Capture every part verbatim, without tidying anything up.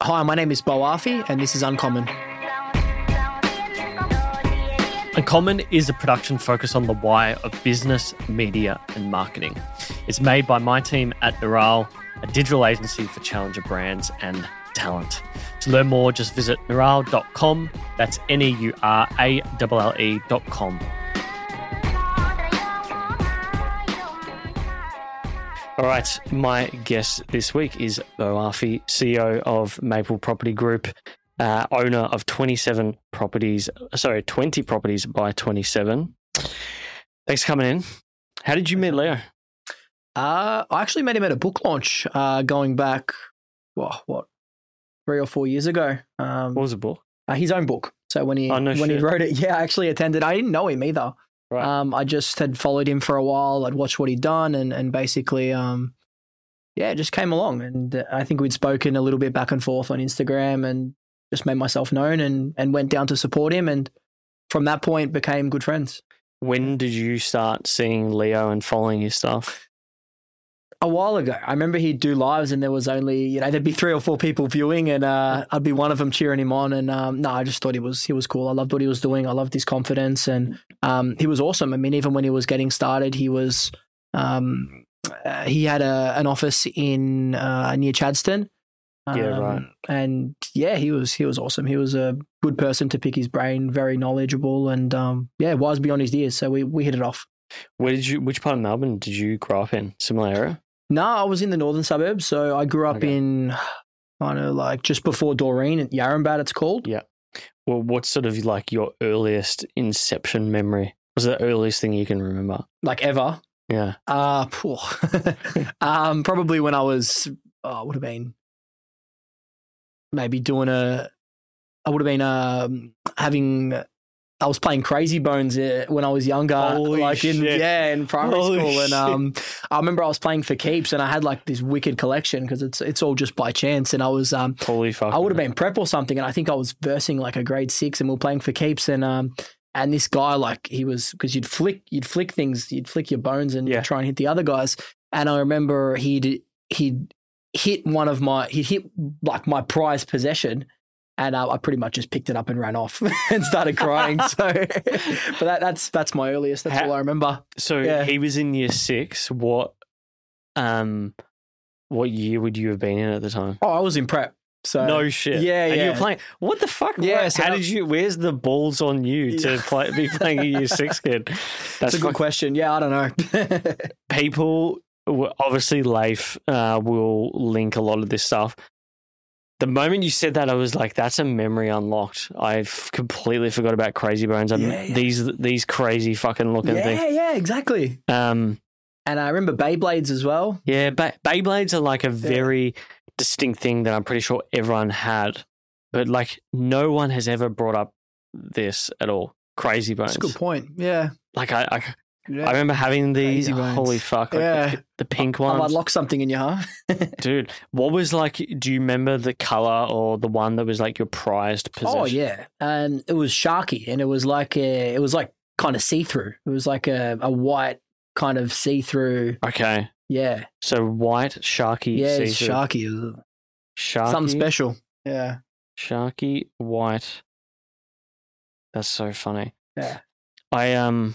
Hi, my name is Bo Arfi, and this is Uncommon. Uncommon is a production focused on the why of business, media, and marketing. It's made by my team at Neural, a digital agency for challenger brands and talent. To learn more, just visit neural dot com. That's N E U R A L L E dot com. All right, my guest this week is Bo Arfi, C E O of Maple Property Group, uh, owner of twenty-seven properties, sorry, twenty properties by twenty-seven. Thanks for coming in. How did you meet Leo? Uh, I actually met him at a book launch uh, going back, well, what, three or four years ago. Um, What was the book? uh, his own book. So when he Oh, no when he shit. wrote it, yeah, I actually attended. I didn't know him either. Right. Um, I just had followed him for a while. I'd watched what he'd done, and and basically, um, yeah, it just came along. And uh, I think we'd spoken a little bit back and forth on Instagram, and just made myself known, and and went down to support him. And from that point, became good friends. When did you start seeing Leo and following his stuff? A while ago. I remember he'd do lives and there was only, you know, there'd be three or four people viewing, and uh, I'd be one of them cheering him on. And um, no, I just thought he was he was cool. I loved what he was doing. I loved his confidence, and um, he was awesome. I mean, even when he was getting started, he was um, uh, he had a, an office in uh, near Chadstone. Um, Yeah, right. And yeah, he was he was awesome. He was a good person to pick his brain, very knowledgeable, and um, yeah, wise beyond his years. So we we hit it off. Where did you? Which part of Melbourne did you grow up in? Similar area? No, I was in the northern suburbs. So I grew up Okay. in, I don't know, like just before Doreen, at Yarrambat it's called. Yeah. Well, what's sort of like your earliest inception memory? What's the earliest thing you can remember? Like ever. Yeah. Uh, phew. um, probably when I was, oh, would have been maybe doing a, I would have been um, having, I was playing Crazy Bones uh, when I was younger. Holy like in, shit. yeah, in primary Holy school. And shit. um, I remember I was playing for keeps, and I had like this wicked collection because it's it's all just by chance. And I was, um, Holy fuck. I would have been prep or something, and I think I was versing like a grade six, and we were playing for keeps, and um, and this guy, like, he was, because you'd flick, you'd flick things, you'd flick your bones and Yeah. try and hit the other guys, and I remember he'd he'd hit one of my, he hit like my prized possession, and uh, I pretty much just picked it up and ran off and started crying. So, but that that's that's my earliest. That's How- all I remember. So Yeah. he was in year six. What, um, what year would you have been in at the time? Oh, I was in prep. So No shit. yeah, And you yeah. were playing. What the fuck? Yeah, Where- so How that- did you? Where's the balls on you to Yeah. play, be playing a year six kid? That's That's a good fuck- question. Yeah, I don't know. people. Obviously, Leif uh, will link a lot of this stuff. The moment you said that, I was like, "That's a memory unlocked." I've completely forgot about Crazy Bones. I'm, Yeah, yeah. These these crazy fucking looking yeah, things. yeah, exactly. Um, And I remember Beyblades as well. yeah, ba- Beyblades are like a very distinct thing that I'm pretty sure everyone had, but like no one has ever brought up this at all. Crazy Bones. That's a good point. Yeah. Like I, I, Yeah. I remember having these. Crazy Bones. Holy fuck! Like Yeah. the, the pink I've ones. unlocked something in you, huh? Dude, what was like, do you remember the color or the one that was like your prized possession? Oh yeah, and it was Sharky, and it was like a, it was like kind of see through. It was like a, a white kind of see through. Okay. Yeah, So white, sharky, yeah, it's see-through. Sharky. It was Sharky, something special. Yeah, Sharky, white. That's so funny. yeah. I, um,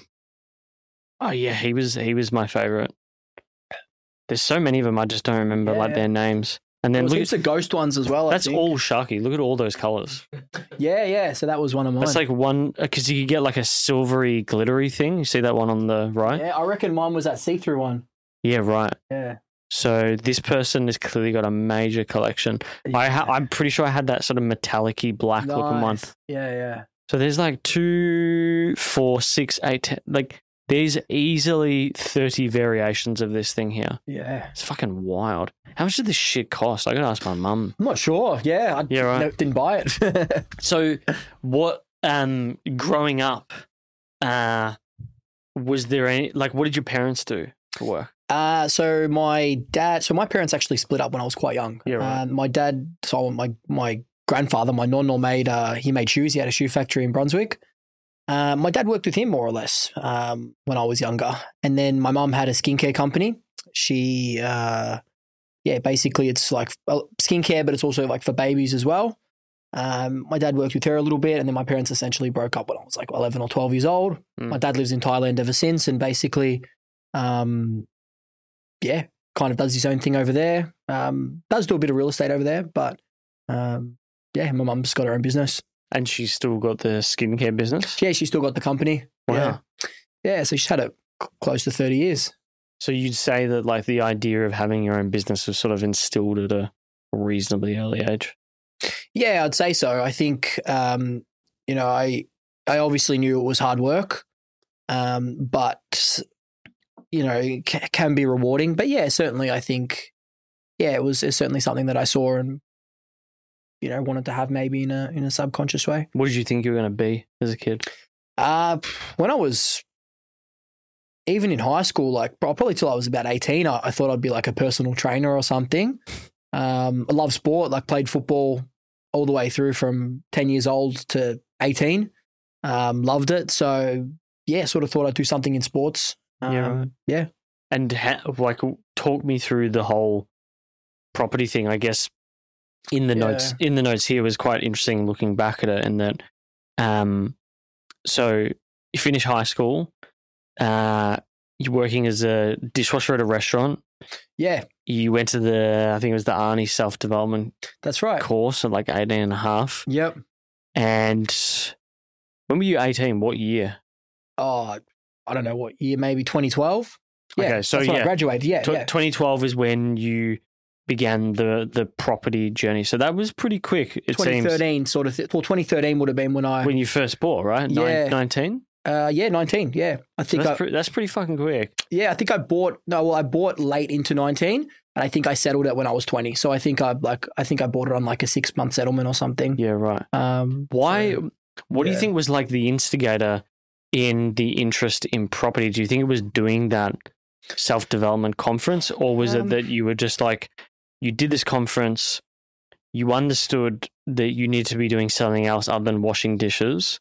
oh yeah, he was, he was my favorite. There's so many of them, I just don't remember Yeah, like yeah. their names. And There then was look heaps at, of ghost ones as well. I that's think. all Sharky. Look at all those colors. Yeah, yeah. So that was one of mine. That's like one, because you could get like a silvery, glittery thing. You see that one on the right? yeah, I reckon mine was that see through one. Yeah, right. Yeah. So this person has clearly got a major collection. I ha- I'm pretty sure I had that sort of metallic-y black looking one. Nice. Yeah, yeah. So there's like two, four, six, eight, ten. Like there's easily thirty variations of this thing here. Yeah. It's fucking wild. How much did this shit cost? I gotta ask my mum. I'm not sure. Yeah, I Yeah, right. no, didn't buy it. So what? Um, growing up, uh, was there any like what did your parents do for work? Uh, so my dad, so my parents actually split up when I was quite young. Yeah, right. Uh, my dad, so my my grandfather, my nonno made, uh, he made shoes. He had a shoe factory in Brunswick. Uh, my dad worked with him more or less um, when I was younger. And then my mum had a skincare company. She, uh, yeah, basically it's like skincare, but it's also like for babies as well. Um, my dad worked with her a little bit, and then my parents essentially broke up when I was like eleven or twelve years old. Mm. My dad lives in Thailand ever since, and basically, um, yeah, kind of does his own thing over there. Um, does do a bit of real estate over there, but um, yeah, my mum's got her own business. And she's still got the skincare business? Yeah, she's still got the company. Wow. Yeah, yeah so she's had it c- close to thirty years. So you'd say that like the idea of having your own business was sort of instilled at a reasonably early age? Yeah, I'd say so. I think, um, you know, I I obviously knew it was hard work, um, but, you know, it c- can be rewarding. But yeah, certainly I think, yeah, it was it's certainly something that I saw and, you know, wanted to have maybe in a in a subconscious way. What did you think you were going to be as a kid? Uh, when I was, even in high school, like probably till I was about eighteen, I, I thought I'd be like a personal trainer or something. Um, I love sport, like played football all the way through from ten years old to eighteen. Um, loved it. So yeah, sort of thought I'd do something in sports. Um, yeah. Right. Yeah. And ha- like talk me through the whole property thing. I guess in the yeah. notes, in the notes here was quite interesting looking back at it, and that, um, so you finish high school, uh, you're working as a dishwasher at a restaurant. Yeah. You went to the, I think it was the Arnie self-development That's right. course at like eighteen and a half. Yep. And when were you eighteen? What year? Oh, I don't know what year, maybe twenty twelve. Yeah, okay, so that's when yeah, I graduated. Yeah, T- yeah. twenty twelve is when you began the the property journey. So that was pretty quick, it twenty thirteen seems. sort of, th- well, twenty thirteen would have been when I... When you first bought, right? Yeah. nineteen? Uh, yeah, nineteen, yeah. I think so that's, I, pre- that's pretty fucking quick. Yeah, I think I bought, no, well, I bought late into nineteen, and I think I settled it when I was twenty. So I think I like, I think I bought it on like a six month settlement or something. Yeah, right. Um, Why, so, what yeah. do you think was like the instigator in the interest in property? Do you think it was doing that self-development conference, or was um, it that you were just like, you did this conference, you understood that you need to be doing something else other than washing dishes,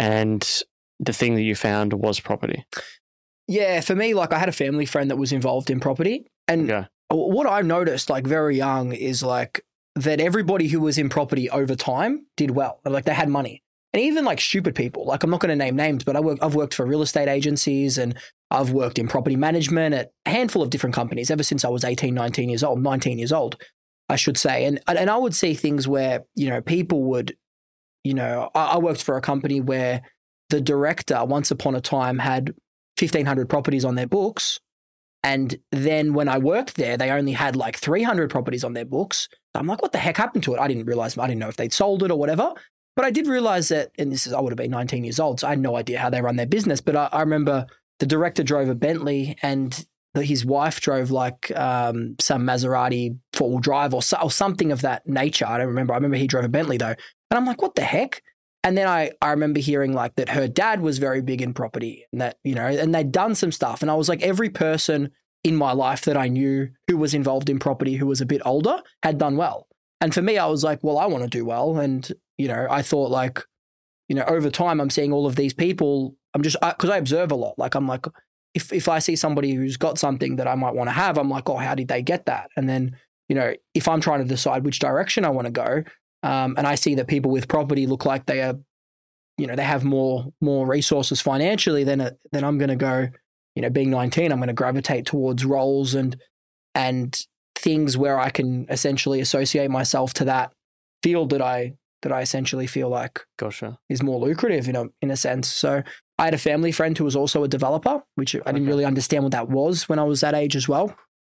and the thing that you found was property? Yeah, for me, like I had a family friend that was involved in property, and okay. what I noticed like very young is like that everybody who was in property over time did well. Like they had money. And even like stupid people, like I'm not going to name names, but I work, I've worked for real estate agencies, and I've worked in property management at a handful of different companies ever since I was eighteen, nineteen years old, nineteen years old, I should say. And and I would see things where, you know, people would, you know, I, I worked for a company where the director once upon a time had fifteen hundred properties on their books. And then when I worked there, they only had like three hundred properties on their books. I'm like, what the heck happened to it? I didn't realize, I didn't know if they'd sold it or whatever. But I did realize that, and this is, I would have been nineteen years old, so I had no idea how they run their business. But I, I remember the director drove a Bentley, and the, his wife drove like um, some Maserati four-wheel drive or, so, or something of that nature. I don't remember. I remember he drove a Bentley though. And I'm like, what the heck? And then I, I remember hearing like that her dad was very big in property, and that, you know, and they'd done some stuff. And I was like, every person in my life that I knew who was involved in property, who was a bit older, had done well. And for me, I was like, well, I want to do well. And, you know, I thought like, you know, over time, I'm seeing all of these people. I'm just, because I, I observe a lot. Like, I'm like, if, if I see somebody who's got something that I might want to have, I'm like, oh, how did they get that? And then, you know, if I'm trying to decide which direction I want to go, um, and I see that people with property look like they are, you know, they have more, more resources financially, then, then I'm going to go, you know, being nineteen, I'm going to gravitate towards roles and, and things where I can essentially associate myself to that field that I, that I essentially feel like gotcha. is more lucrative in a, in a sense. So I had a family friend who was also a developer, which I didn't okay. really understand what that was when I was that age as well.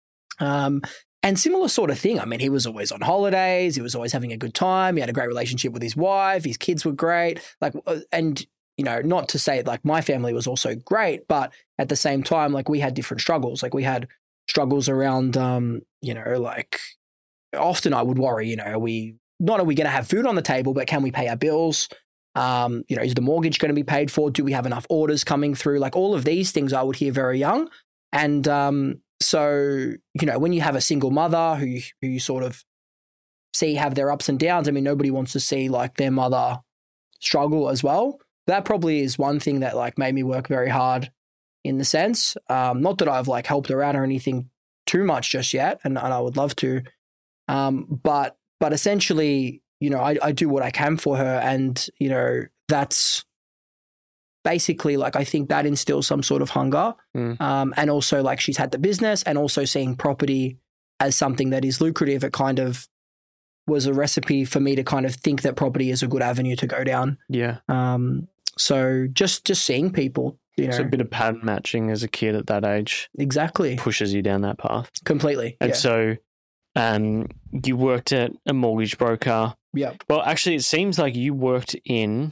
Um, and similar sort of thing. I mean, he was always on holidays. He was always having a good time. He had a great relationship with his wife. His kids were great. Like, and, you know, not to say like my family was also great, but at the same time, like we had different struggles. Like we had struggles around, um, you know, like often I would worry, you know, are we, not are we going to have food on the table, but can we pay our bills? Um, you know, is the mortgage going to be paid for? Do we have enough orders coming through? Like all of these things I would hear very young. And um, so, you know, when you have a single mother who, who you sort of see have their ups and downs, I mean, nobody wants to see like their mother struggle as well. That probably is one thing that like made me work very hard in the sense. Um, not that I've like helped her out or anything too much just yet, and, and I would love to. Um, but but essentially, you know, I, I do what I can for her, and you know, that's basically like I think that instills some sort of hunger, Mm. um, and also like she's had the business, and also seeing property as something that is lucrative. It kind of was a recipe for me to kind of think that property is a good avenue to go down. Yeah. Um, so just just seeing people, you know, So a bit of pattern matching as a kid at that age exactly pushes you down that path. completely. And yeah. so um, you worked at a mortgage broker. yeah. Well, actually, it seems like you worked in,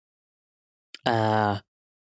uh,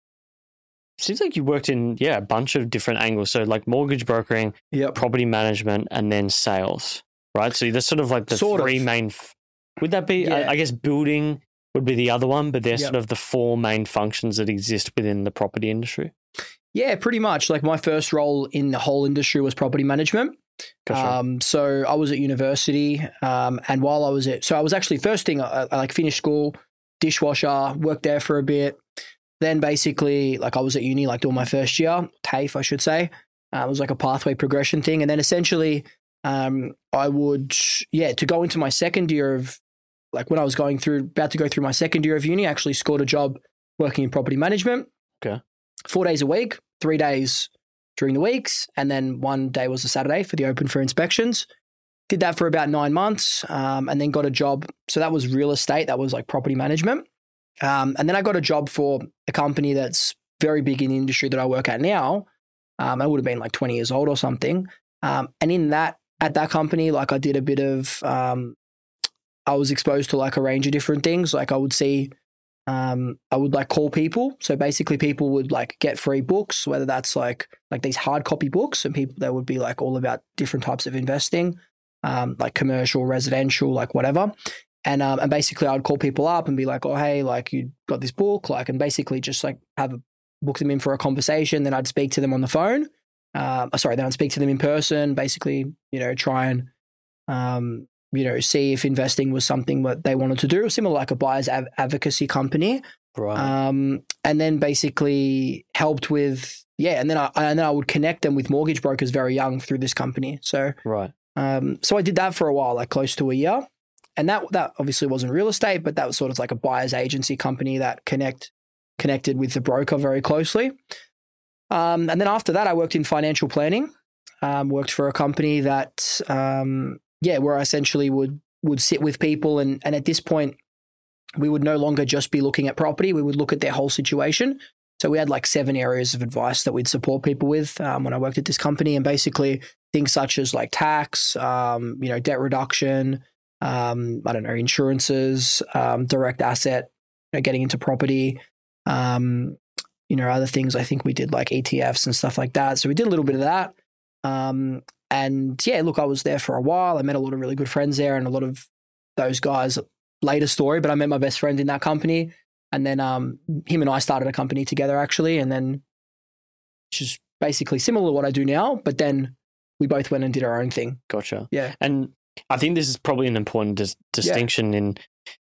seems like you worked in, yeah, a bunch of different angles. So like mortgage brokering, Yep. property management, and then sales, right? So that's sort of like the Sort of. three main, f- would that be, Yeah. I, I guess building would be the other one, but they're Yep. sort of the four main functions that exist within the property industry. Yeah, pretty much. Like my first role in the whole industry was property management. Gotcha. Um, so I was at university, um, and while I was at, so I was actually first thing I, I like finished school, dishwasher, worked there for a bit. Then basically, like I was at uni, like doing my first year, TAFE, I should say. Uh, it was like a pathway progression thing, and then essentially, um, I would, yeah, to go into my second year of, like when I was going through, about to go through my second year of uni, I actually scored a job working in property management. Okay. Four days a week, three days during the weeks, and then one day was a Saturday for the open for inspections. Did that for about nine months, um, and then got a job. So that was real estate. That was like property management. Um, and then I got a job for a company that's very big in the industry that I work at now. Um, I would have been like twenty years old or something. Um, and in that, at that company, like I did a bit of, um, I was exposed to like a range of different things. Like I would see, um, I would like call people. So basically people would like get free books, whether that's like, like these hard copy books, and people that would be like all about different types of investing, um, like commercial, residential, like whatever. And, um, and basically I'd call people up and be like, oh, hey, like you got this book, like, and basically just like have a, book them in for a conversation. Then I'd speak to them on the phone. Um, sorry, then I'd speak to them in person, basically, you know, try and, um, you know, see if investing was something that they wanted to do, similar like a buyer's av- advocacy company. Right. Um, and then basically helped with, yeah, and then I and then I would connect them with mortgage brokers very young through this company. So, right. um, so I did that for a while, like close to a year, and that that obviously wasn't real estate, but that was sort of like a buyer's agency company that connect connected with the broker very closely. Um, and then after that, I worked in financial planning. Um, worked for a company that, um, yeah, where I essentially would would sit with people, and and at this point, we would no longer just be looking at property. We would look at their whole situation. So we had like seven areas of advice that we'd support people with um, when I worked at this company, and basically things such as like tax, um, you know, debt reduction, um, I don't know, insurances, um, direct asset, you know, getting into property, um, you know, other things. I think we did like E T Fs and stuff like that. So we did a little bit of that. Um, and yeah, look, I was there for a while. I met a lot of really good friends there, and a lot of those guys, later story, but I met my best friend in that company. And then um, him and I started a company together actually. And then, which is basically similar to what I do now, but then we both went and did our own thing. Gotcha. Yeah. And I think this is probably an important dis- distinction yeah. in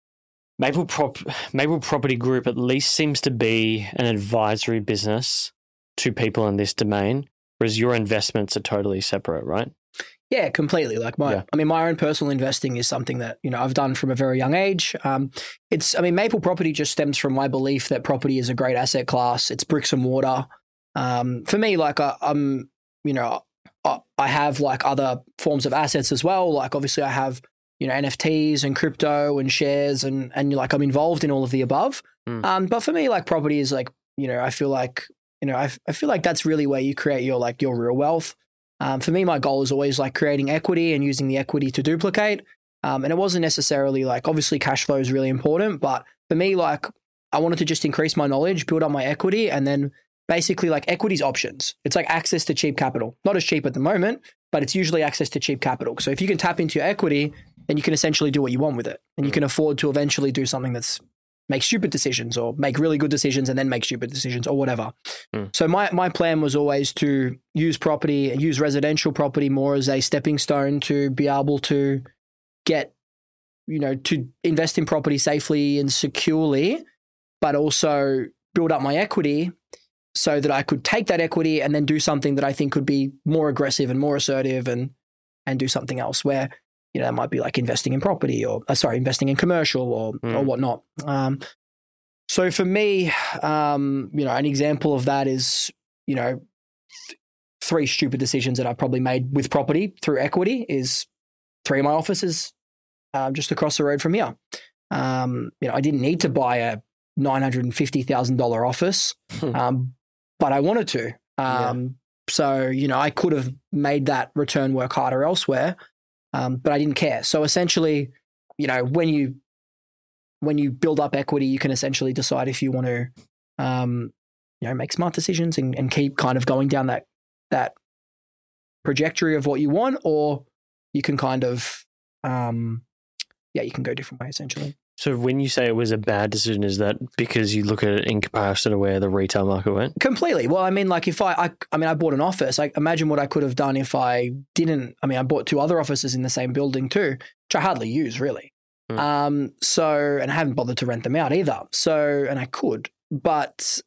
Maple Prop Maple Property Group at least seems to be an advisory business to people in this domain, whereas your investments are totally separate, right? Yeah, completely. Like my, yeah. I mean, my own personal investing is something that, you know, I've done from a very young age. Um, it's, I mean, Maple Property just stems from my belief that property is a great asset class. It's bricks and mortar. Um, for me, like I, I'm, you know, I, I have like other forms of assets as well. Like obviously I have, you know, N F Ts and crypto and shares, and, and like I'm involved in all of the above. Mm. Um, but for me, like property is like, you know, I feel like, you know, I, I feel like that's really where you create your, like your real wealth. Um, for me, my goal is always like creating equity and using the equity to duplicate. Um, and it wasn't necessarily like, obviously cash flow is really important, but for me, like I wanted to just increase my knowledge, build up my equity, and then basically like equity's options. It's like access to cheap capital, not as cheap at the moment, but it's usually access to cheap capital. So if you can tap into your equity, then you can essentially do what you want with it. And you can afford to eventually do something that's make stupid decisions or make really good decisions and then make stupid decisions or whatever. Mm. So my, my plan was always to use property and use residential property more as a stepping stone to be able to get, you know, to invest in property safely and securely, but also build up my equity so that I could take that equity and then do something that I think could be more aggressive and more assertive and and do something else where, you know, that might be like investing in property or, uh, sorry, investing in commercial or, mm. or whatnot. Um, so for me, um, you know, an example of that is, you know, th- three stupid decisions that I probably made with property through equity is three of my offices um, just across the road from here. Um, you know, I didn't need to buy a nine hundred fifty thousand dollars office, um, but I wanted to. Um, yeah. So, you know, I could have made that return work harder elsewhere, um, but I didn't care. So essentially, you know, when you when you build up equity, you can essentially decide if you want to, um, you know, make smart decisions and, and keep kind of going down that that trajectory of what you want, or you can kind of, um, yeah, you can go a different way essentially. So when you say it was a bad decision, is that because you look at it in comparison to where the retail market went? Completely. Well, I mean, like if I, I, I mean, I bought an office. Like imagine what I could have done if I didn't. I mean, I bought two other offices in the same building too, which I hardly use really. Mm. Um, so, and I haven't bothered to rent them out either. So, and I could, but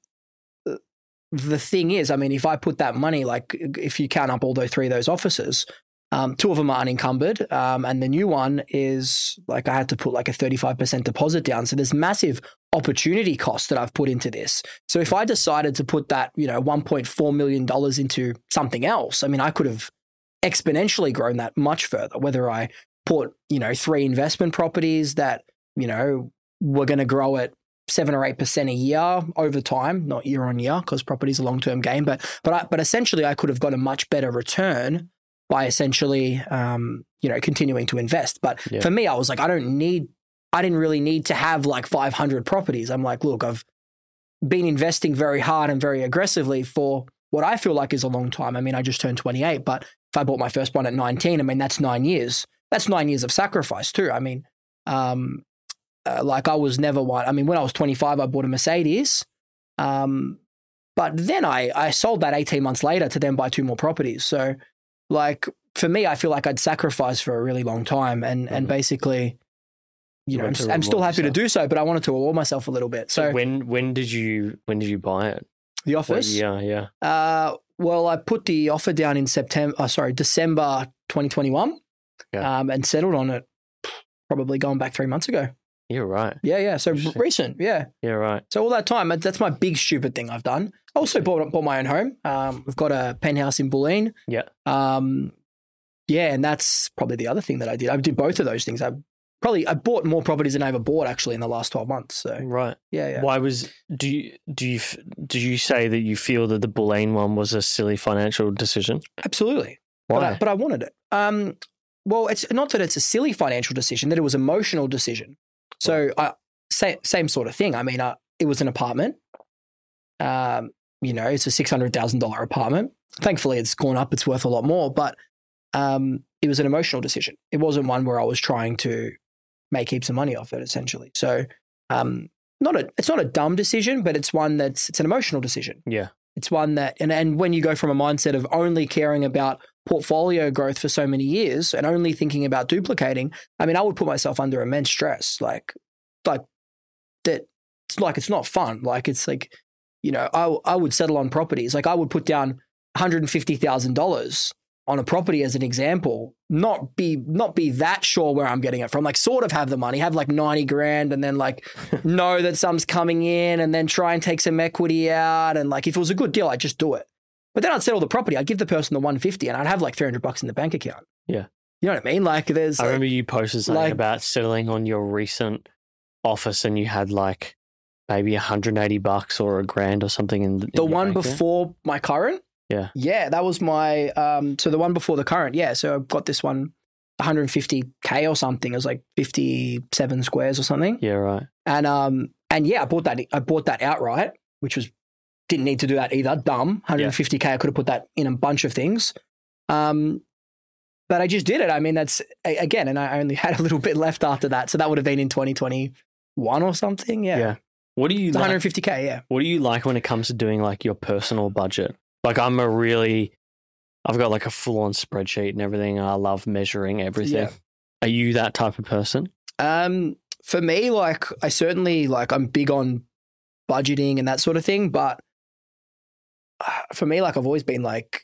the thing is, I mean, if I put that money, like if you count up all those three of those offices, Um, two of them are unencumbered, um, and the new one is like I had to put like a thirty-five percent deposit down. So there's massive opportunity cost that I've put into this. So if I decided to put that, you know, one point four million dollars into something else, I mean, I could have exponentially grown that much further, whether I put, you know, three investment properties that, you know, were going to grow at seven or eight percent a year over time, not year on year, because property is a long-term game. But, but, I, but essentially I could have got a much better return by essentially, um, you know, continuing to invest. But yeah. for me, I was like, I don't need, I didn't really need to have like five hundred properties. I'm like, look, I've been investing very hard and very aggressively for what I feel like is a long time. I mean, I just turned twenty-eight, but if I bought my first one at nineteen, I mean, that's nine years. That's nine years of sacrifice too. I mean, um, uh, like I was never one. I mean, when I was twenty-five, I bought a Mercedes. Um, but then I, I sold that eighteen months later to then buy two more properties. So, like for me, I feel like I'd sacrificed for a really long time, and mm-hmm. and basically, you, you know, I'm, I'm still happy yourself. to do so, but I wanted to reward myself a little bit. So, so when when did you when did you buy it? The office? Yeah, yeah. Uh, well, I put the offer down in September. Oh, sorry, December twenty twenty-one, yeah. um, and settled on it. Probably going back three months ago. You're right. Yeah, yeah. So recent, yeah. Yeah, right. So all that time, that's my big stupid thing I've done. I also bought bought my own home. Um, we've got a penthouse in Bulleen. Yeah. Um, yeah, and that's probably the other thing that I did. I did both of those things. I probably I bought more properties than I ever bought actually in the last twelve months. So right. Yeah, yeah. Why was do you do you do you say that you feel that the Bulleen one was a silly financial decision? Absolutely. Why? But I, but I wanted it. Um, well, it's not that it's a silly financial decision; that it was an emotional decision. So, I, same same sort of thing. I mean, uh, it was an apartment. Um, you know, it's a six hundred thousand dollar apartment. Thankfully, it's gone up. It's worth a lot more. But um, it was an emotional decision. It wasn't one where I was trying to make heaps of money off it. Essentially, so um, not a. It's not a dumb decision, but it's one that's it's an emotional decision. Yeah, it's one that, and and when you go from a mindset of only caring about portfolio growth for so many years and only thinking about duplicating, I mean, I would put myself under immense stress. Like, like that. It's like it's not fun. Like it's like, you know, I I would settle on properties. Like I would put down one hundred fifty thousand dollars on a property as an example. Not be not be that sure where I'm getting it from. Like sort of have the money, have like ninety grand, and then like know that some's coming in, and then try and take some equity out. And like if it was a good deal, I'd just do it. But then I'd settle the property. I'd give the person the one hundred fifty, and I'd have like three hundred bucks in the bank account. Yeah. You know what I mean? Like there's. I like, remember you posted something like, about settling on your recent office, and you had like maybe one hundred eighty bucks or a grand or something in the, in the one before there? My current. Yeah. Yeah, that was my. Um, so the one before the current. Yeah. So I've got this one, one hundred fifty K or something. It was like fifty-seven squares or something. Yeah. Right. And um and yeah, I bought that. I bought that outright, which was. Didn't need to do that either. Dumb. one hundred fifty K. Yeah. I could have put that in a bunch of things. Um, but I just did it. I mean, that's, again, and I only had a little bit left after that. So that would have been in twenty twenty-one or something. Yeah. Yeah. What do you like? one hundred fifty K, yeah. What do you like when it comes to doing like your personal budget? Like I'm a really, I've got like a full on spreadsheet and everything. I love measuring everything. Yeah. Are you that type of person? Um, for me, like I certainly, like I'm big on budgeting and that sort of thing, but for me, like I've always been like,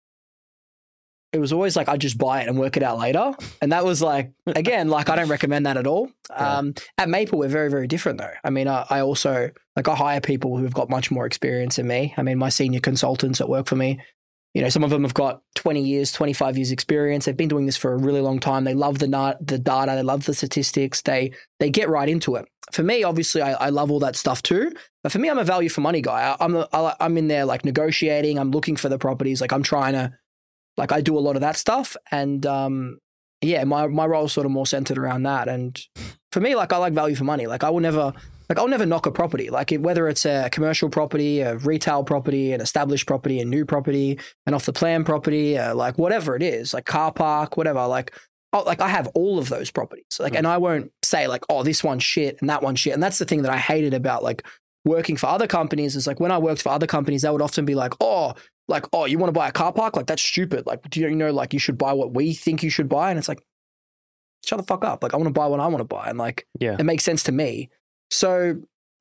it was always like I just buy it and work it out later. And that was like, again, like I don't recommend that at all. Yeah. Um, at Maple, we're very, very different though. I mean, I, I also, like I hire people who've got much more experience than me. I mean, my senior consultants that work for me, you know, some of them have got twenty years, twenty-five years experience. They've been doing this for a really long time. They love the na- the data. They love the statistics. They they get right into it. For me, obviously, I, I love all that stuff too. But for me, I'm a value for money guy. I, I'm a, I, I'm in there like negotiating. I'm looking for the properties. Like I'm trying to, like I do a lot of that stuff. And um, yeah, my my role is sort of more centered around that. And for me, like I like value for money. Like I will never. Like I'll never knock a property, like it, whether it's a commercial property, a retail property, an established property, a new property, an off the plan property, uh, like whatever it is, like car park, whatever. Like, oh, like I have all of those properties. Like, mm. and I won't say like, oh, this one's shit and that one's shit. And that's the thing that I hated about like working for other companies is like when I worked for other companies, they would often be like, oh, like, oh, you want to buy a car park? Like that's stupid. Like, do you know, like you should buy what we think you should buy? And it's like, shut the fuck up. Like I want to buy what I want to buy. And like, yeah, it makes sense to me. So,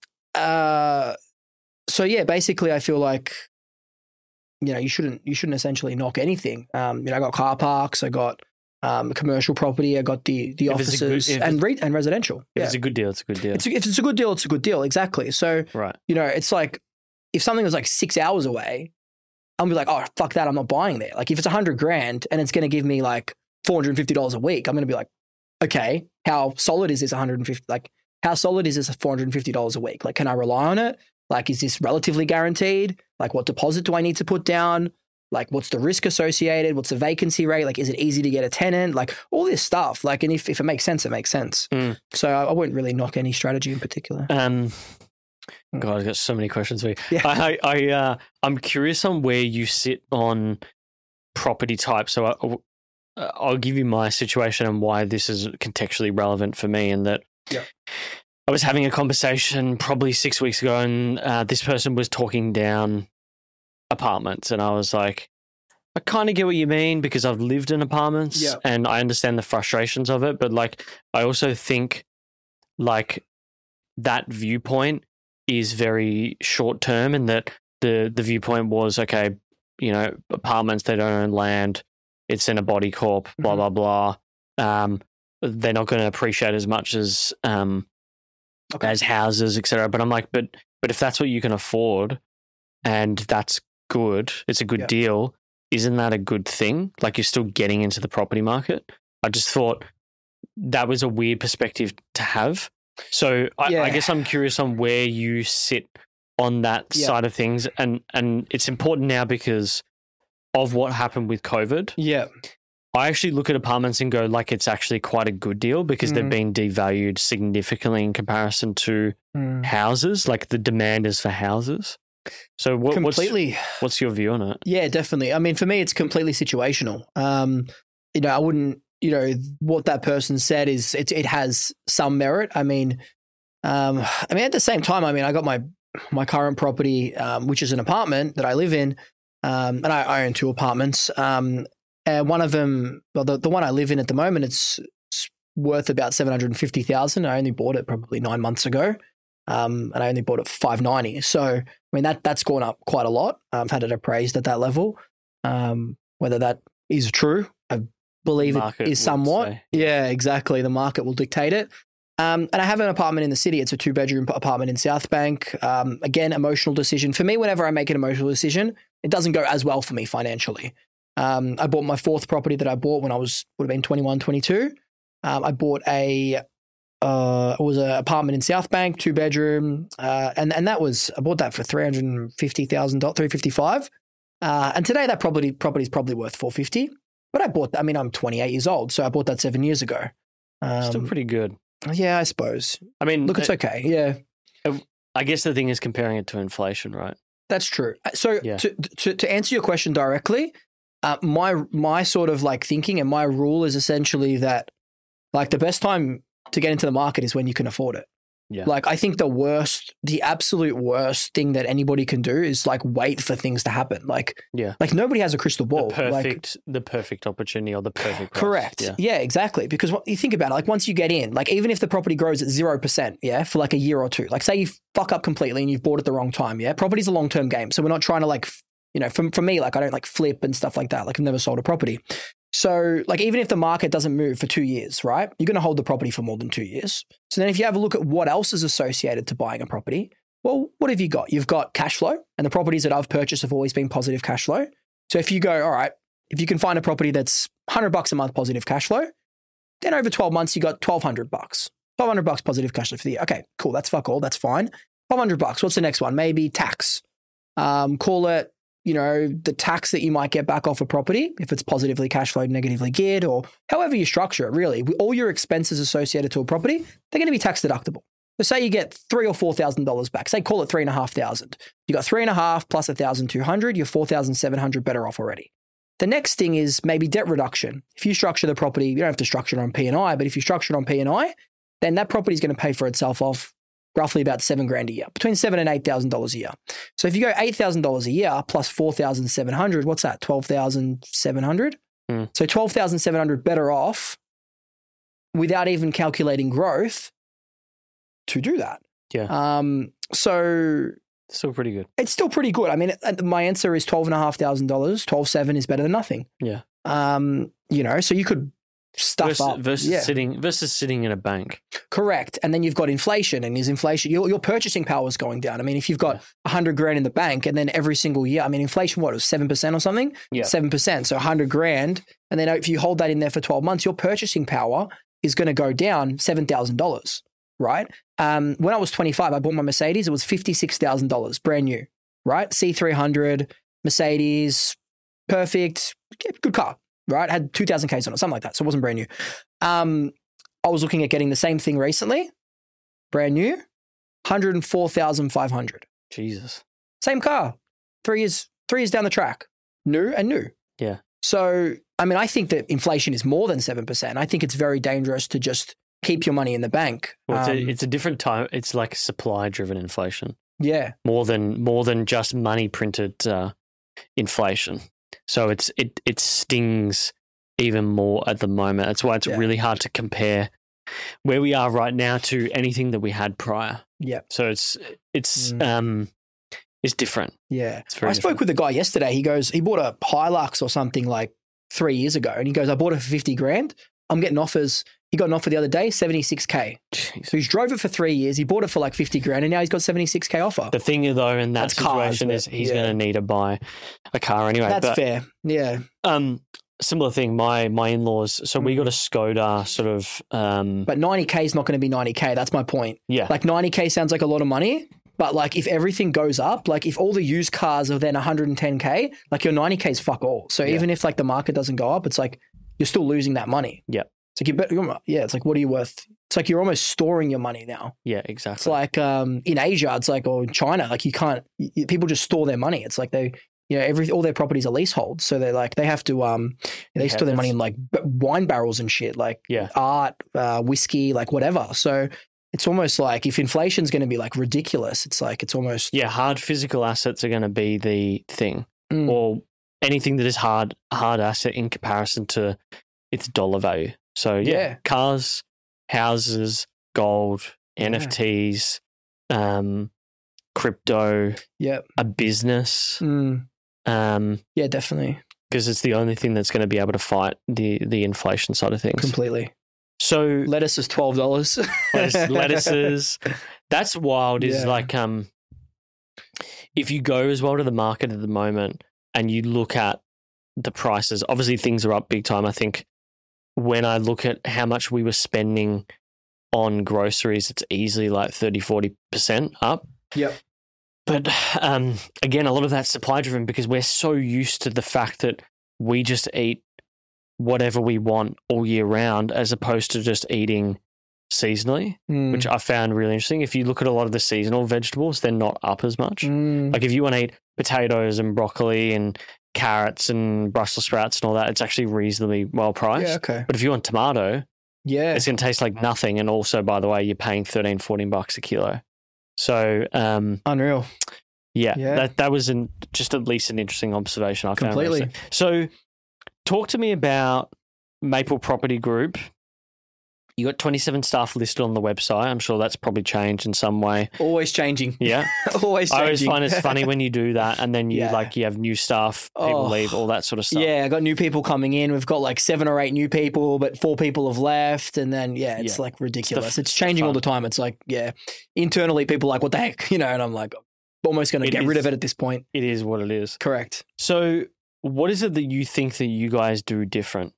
uh, so yeah, basically I feel like, you know, you shouldn't, you shouldn't essentially knock anything. Um, you know, I got car parks, I got, um, commercial property, I got the, the if offices good, and re- and residential. If yeah. it's a good deal, it's a good deal. It's a, if it's a good deal, it's a good deal. Exactly. So, right. you know, it's like, if something was like six hours away, I'll be like, oh, fuck that. I'm not buying there. Like if it's a hundred grand and it's going to give me like four hundred fifty dollars a week, I'm going to be like, okay, how solid is this one hundred fifty? Like, how solid is this four hundred fifty dollars a week? Like, can I rely on it? Like, is this relatively guaranteed? Like, what deposit do I need to put down? Like, what's the risk associated? What's the vacancy rate? Like, is it easy to get a tenant? Like, all this stuff. Like, and if, if it makes sense, it makes sense. Mm. So I, I wouldn't really knock any strategy in particular. Um, God, I've got so many questions for you. Yeah. I, I, I uh, I'm curious on where you sit on property type. So I, I'll give you my situation and why this is contextually relevant for me, and that yeah. I was having a conversation probably six weeks ago, and uh, this person was talking down apartments, and I was like, I kind of get what you mean because I've lived in apartments yeah. and I understand the frustrations of it, but like I also think like that viewpoint is very short term, and that the the viewpoint was, okay, you know, apartments, they don't own land, it's in a body corp, blah mm-hmm. blah blah. Um, they're not going to appreciate as much as um okay. as houses, et cetera. But I'm like, but but if that's what you can afford, and that's good, it's a good yeah. deal. Isn't that a good thing? Like you're still getting into the property market. I just thought that was a weird perspective to have. So I, yeah. I guess I'm curious on where you sit on that yeah. side of things, and and it's important now because of what happened with COVID. Yeah. I actually look at apartments and go like it's actually quite a good deal because mm. they've been devalued significantly in comparison to mm. houses. Like the demand is for houses. So what, completely. What's, what's your view on it? Yeah, definitely. I mean, for me, it's completely situational. Um, you know, I wouldn't, you know, what that person said is it, it has some merit. I mean, um, I mean, at the same time, I mean, I got my, my current property, um, which is an apartment that I live in. Um, and I, I own two apartments. Um, and one of them, well, the, the one I live in at the moment, it's, it's worth about seven hundred fifty thousand. I only bought it probably nine months ago. Um, and I only bought it for five ninety. So, I mean, that, that's gone up quite a lot. I've had it appraised at that level. Um, whether that is true, I believe it is somewhat. Say. Yeah, exactly. The market will dictate it. Um, and I have an apartment in the city. It's a two bedroom apartment in South Bank. Um, again, emotional decision. For me, whenever I make an emotional decision, it doesn't go as well for me financially. Um, I bought my fourth property that I bought when I was, would have been twenty-one, twenty-two. Um, I bought a, uh, it was an apartment in South Bank, two bedroom. Uh, and, and that was, I bought that for three hundred fifty thousand dollars, three hundred fifty-five thousand dollars. Uh, and today that property, property is probably worth four hundred fifty thousand dollars. But I bought, I mean, I'm twenty-eight years old, so I bought that seven years ago. Um, Still pretty good. Yeah, I suppose. I mean, look, it's okay. Yeah. I guess the thing is comparing it to inflation, right? That's true. So yeah. to, to to answer your question directly, uh, my my sort of like thinking and my rule is essentially that like the best time to get into the market is when you can afford it. Yeah. Like I think the worst, the absolute worst thing that anybody can do is like wait for things to happen. Like yeah, like nobody has a crystal ball. The perfect, like, the perfect opportunity or the perfect price. Correct. Yeah. yeah, exactly. Because what you think about it, like once you get in, like even if the property grows at zero percent, yeah, for like a year or two, like say you fuck up completely and you've bought it the wrong time, yeah. Property's a long term game, so we're not trying to like You know, from, for me, like I don't like flip and stuff like that. Like I've never sold a property. So like even if the market doesn't move for two years, right, you're going to hold the property for more than two years. So then if you have a look at what else is associated to buying a property, well, what have you got? You've got cash flow, and the properties that I've purchased have always been positive cash flow. So if you go, all right, if you can find a property that's one hundred bucks a month positive cash flow, then over twelve months, you got twelve hundred bucks, twelve hundred bucks positive cash flow for the year. Okay, cool. That's fuck all. That's fine. twelve hundred bucks. What's the next one? Maybe tax. Um, call it, you know, the tax that you might get back off a property, if it's positively cash flowed, negatively geared, or however you structure it, really. All your expenses associated to a property, they're going to be tax deductible. So say you get three or four thousand dollars back. Say call it three and a half thousand. You got three and a half plus a thousand two hundred. You're four thousand seven hundred better off already. The next thing is maybe debt reduction. If you structure the property, you don't have to structure it on P and I, but if you structure it on P and I, then that property is going to pay for itself off roughly about seven grand a year, between seven and eight thousand dollars a year. So if you go eight thousand dollars a year plus four thousand seven hundred, what's that? Twelve thousand seven hundred. Mm. So twelve thousand seven hundred better off without even calculating growth to do that. Yeah. Um. So Still pretty good. it's still pretty good. I mean, it- my answer is twelve and a half thousand dollars. Twelve seven is better than nothing. Yeah. Um. You know, so you could stuff Versus, up versus yeah. sitting versus sitting in a bank. Correct. And then you've got inflation, and is inflation, your, your purchasing power is going down. I mean, if you've got a hundred grand in the bank and then every single year, I mean, inflation, what, it was seven percent or something? Yeah. seven percent. So a hundred grand. And then if you hold that in there for twelve months, your purchasing power is going to go down seven thousand dollars, right? Um, when I was twenty-five, I bought my Mercedes. It was fifty-six thousand dollars, brand new, right? C three hundred, Mercedes, perfect, good car, right? Had two thousand Ks on it, something like that. So it wasn't brand new. Um, I was looking at getting the same thing recently, brand new, one hundred four thousand five hundred. Jesus. Same car, three years, three years down the track, new and new. Yeah. So, I mean, I think that inflation is more than seven percent. I think it's very dangerous to just keep your money in the bank. Well, it's, Um, a, it's a different time. It's like supply-driven inflation, yeah, more than more than just money printed uh, inflation. So it's it it stings even more at the moment. That's why it's Yeah. really hard to compare where we are right now to anything that we had prior. yeah, So it's it's Mm. um it's different. yeah. It's very I spoke different. with a guy yesterday. He goes, he bought a Hilux or something like three years ago. And he goes, I bought it for fifty grand. I'm getting offers. He got an offer the other day, seventy-six K. Jeez. So he's drove it for three years. He bought it for like fifty grand and now he's got seventy-six K offer. The thing though in that That's cars, situation but- is he's yeah. going to need to buy a car anyway. That's but, fair. Yeah. Um, similar thing. My my in laws. So we got a Skoda sort of. Um, But ninety K is not going to be ninety K. That's my point. yeah. Like ninety K sounds like a lot of money, but like if everything goes up, like if all the used cars are then one hundred ten K, like your ninety K is fuck all. So Yeah. even if like the market doesn't go up, it's like you're still losing that money. Yeah. It's like you bet, you're, yeah, it's like what are you worth? It's like you're almost storing your money now. yeah. It's Exactly. like um, in Asia, it's like or in China, like you can't. y- People just store their money. It's like they, you know, every all their properties are leasehold, so they're like they have to um, they Yeah, store their money that's- in like b- wine barrels and shit, like Yeah. art, uh, whiskey, like whatever. So it's almost like if inflation's going to be like ridiculous, it's like it's almost yeah. Hard physical assets are going to be the thing, Mm. or anything that is hard hard asset in comparison to its dollar value. So yeah, Yeah. cars, houses, gold, Yeah. N F Ts, um, crypto, yeah, a business, mm. um, yeah, definitely, because it's the only thing that's going to be able to fight the the inflation side of things. completely. So Lettuce is twelve dollars. lettuce, lettuces, that's wild. Is Yeah. like um, if you go as well to the market at the moment and you look at the prices, obviously things are up big time. I think when I look at how much we were spending on groceries, it's easily like thirty, forty percent up. Yep. But um, again, a lot of that's supply driven because we're so used to the fact that we just eat whatever we want all year round as opposed to just eating seasonally, Mm. which I found really interesting. If you look at a lot of the seasonal vegetables, they're not up as much. Mm. Like if you want to eat potatoes and broccoli and carrots and Brussels sprouts and all that, it's actually reasonably well priced. Yeah. Okay. But if you want tomato, Yeah. it's going to taste like nothing. And also, by the way, you're paying thirteen, fourteen bucks a kilo. So, um, Unreal. yeah, Yeah. that that was an, just at least an interesting observation I found. Completely. recently. So, talk to me about Maple Property Group You got twenty-seven staff listed on the website. I'm sure that's probably changed in some way. Always changing. Yeah. Always changing. I always find it's funny when you do that and then you Yeah. like you have new staff, people Oh. leave, all that sort of stuff. Yeah, I got new people coming in. We've got like seven or eight new people, but four people have left. And then, yeah, it's Yeah. like ridiculous. It's It's, the changing all fun. the time. It's like, yeah, internally people are like, what the heck? You know, and I'm like, almost going to It get rid is- of it at this point. It is what it is. Correct. So what is it that you think that you guys do different?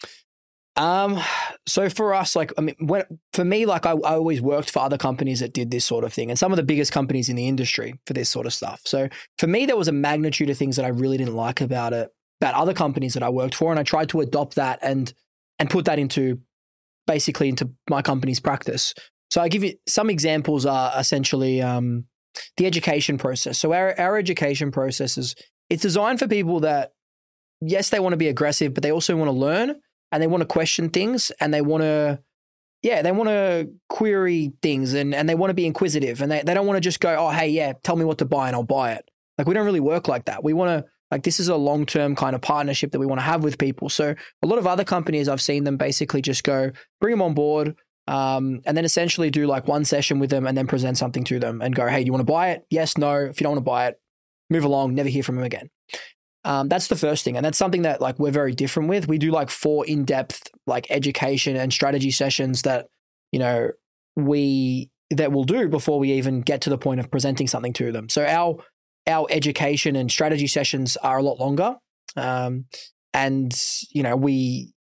Um, so for us, like, I mean, when, for me, like I, I always worked for other companies that did this sort of thing and some of the biggest companies in the industry for this sort of stuff. So for me, there was a magnitude of things that I really didn't like about it, about other companies that I worked for. And I tried to adopt that and, and put that into basically into my company's practice. So I give you some examples are essentially, um, the education process. So our, our education process is, it's designed for people that, yes, they want to be aggressive, but they also want to learn. And they want to question things and they want to, yeah, they want to query things and, and they want to be inquisitive and they, they don't want to just go, oh, hey, yeah, tell me what to buy and I'll buy it. Like we don't really work like that. We want to, like this is a long-term kind of partnership that we want to have with people. So a lot of other companies, I've seen them basically just go, bring them on board um, and then essentially do like one session with them and then present something to them and go, hey, do you want to buy it? Yes, no. If you don't want to buy it, move along, never hear from them again. Um, that's the first thing. And that's something that like we're very different with. We do like four in-depth like education and strategy sessions that, you know, we, that we'll do before we even get to the point of presenting something to them. So our, our education and strategy sessions are a lot longer. Um, and, you know, we,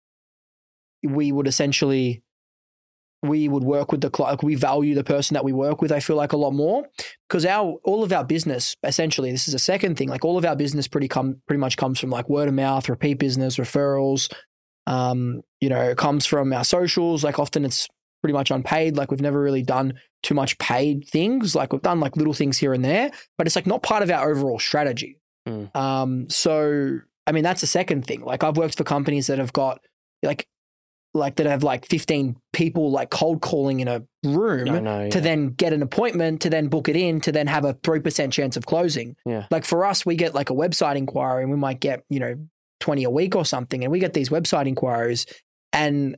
we would essentially, we would work with the client. Like we value the person that we work with, I feel like a lot more because our, all of our business, essentially, this is a second thing, like all of our business pretty come, pretty much comes from like word of mouth, repeat business, referrals, um, you know, it comes from our socials. Like often it's pretty much unpaid. Like we've never really done too much paid things. Like we've done like little things here and there, but it's like not part of our overall strategy. Mm. Um, so, I mean, that's the second thing. Like I've worked for companies that have got like, like that have like fifteen people like cold calling in a room I know, to yeah. then get an appointment, to then book it in, to then have a three percent chance of closing. Yeah. Like for us, we get like a website inquiry and we might get, you know, twenty a week or something. And we get these website inquiries and,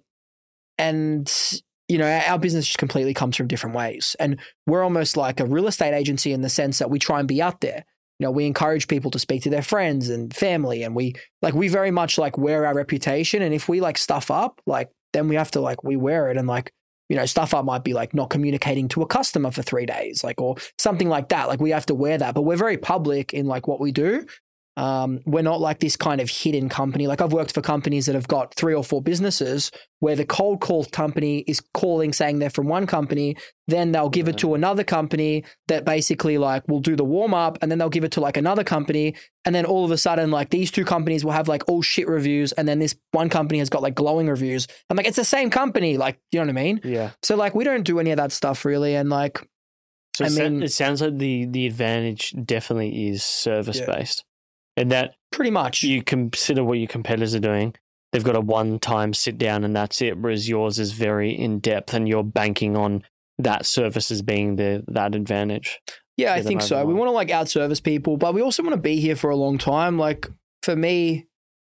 and, you know, our business just completely comes from different ways. And we're almost like a real estate agency in the sense that we try and be out there. You know, we encourage people to speak to their friends and family and we like, we very much like wear our reputation. And if we like stuff up, like then we have to like, we wear it and like, you know, stuff up might be like not communicating to a customer for three days, like, or something like that. Like we have to wear that, but we're very public in like what we do. Um, we're not like this kind of hidden company. Like I've worked for companies that have got three or four businesses where the cold call company is calling saying they're from one company. Then they'll give it to another company that basically like will do the warm up and then they'll give it to like another company. And then all of a sudden, like these two companies will have like all shit reviews. And then this one company has got like glowing reviews. I'm like, it's the same company. Like, you know what I mean? Yeah. So like, we don't do any of that stuff really. And like, So I it, sa- mean- it sounds like the, the advantage definitely is service based. And that pretty much. you consider what your competitors are doing. They've got a one-time sit down and that's it, whereas yours is very in-depth and you're banking on that service as being the that advantage. Yeah, I Get them think over so. the We line. want to like outservice people, but we also want to be here for a long time. Like for me,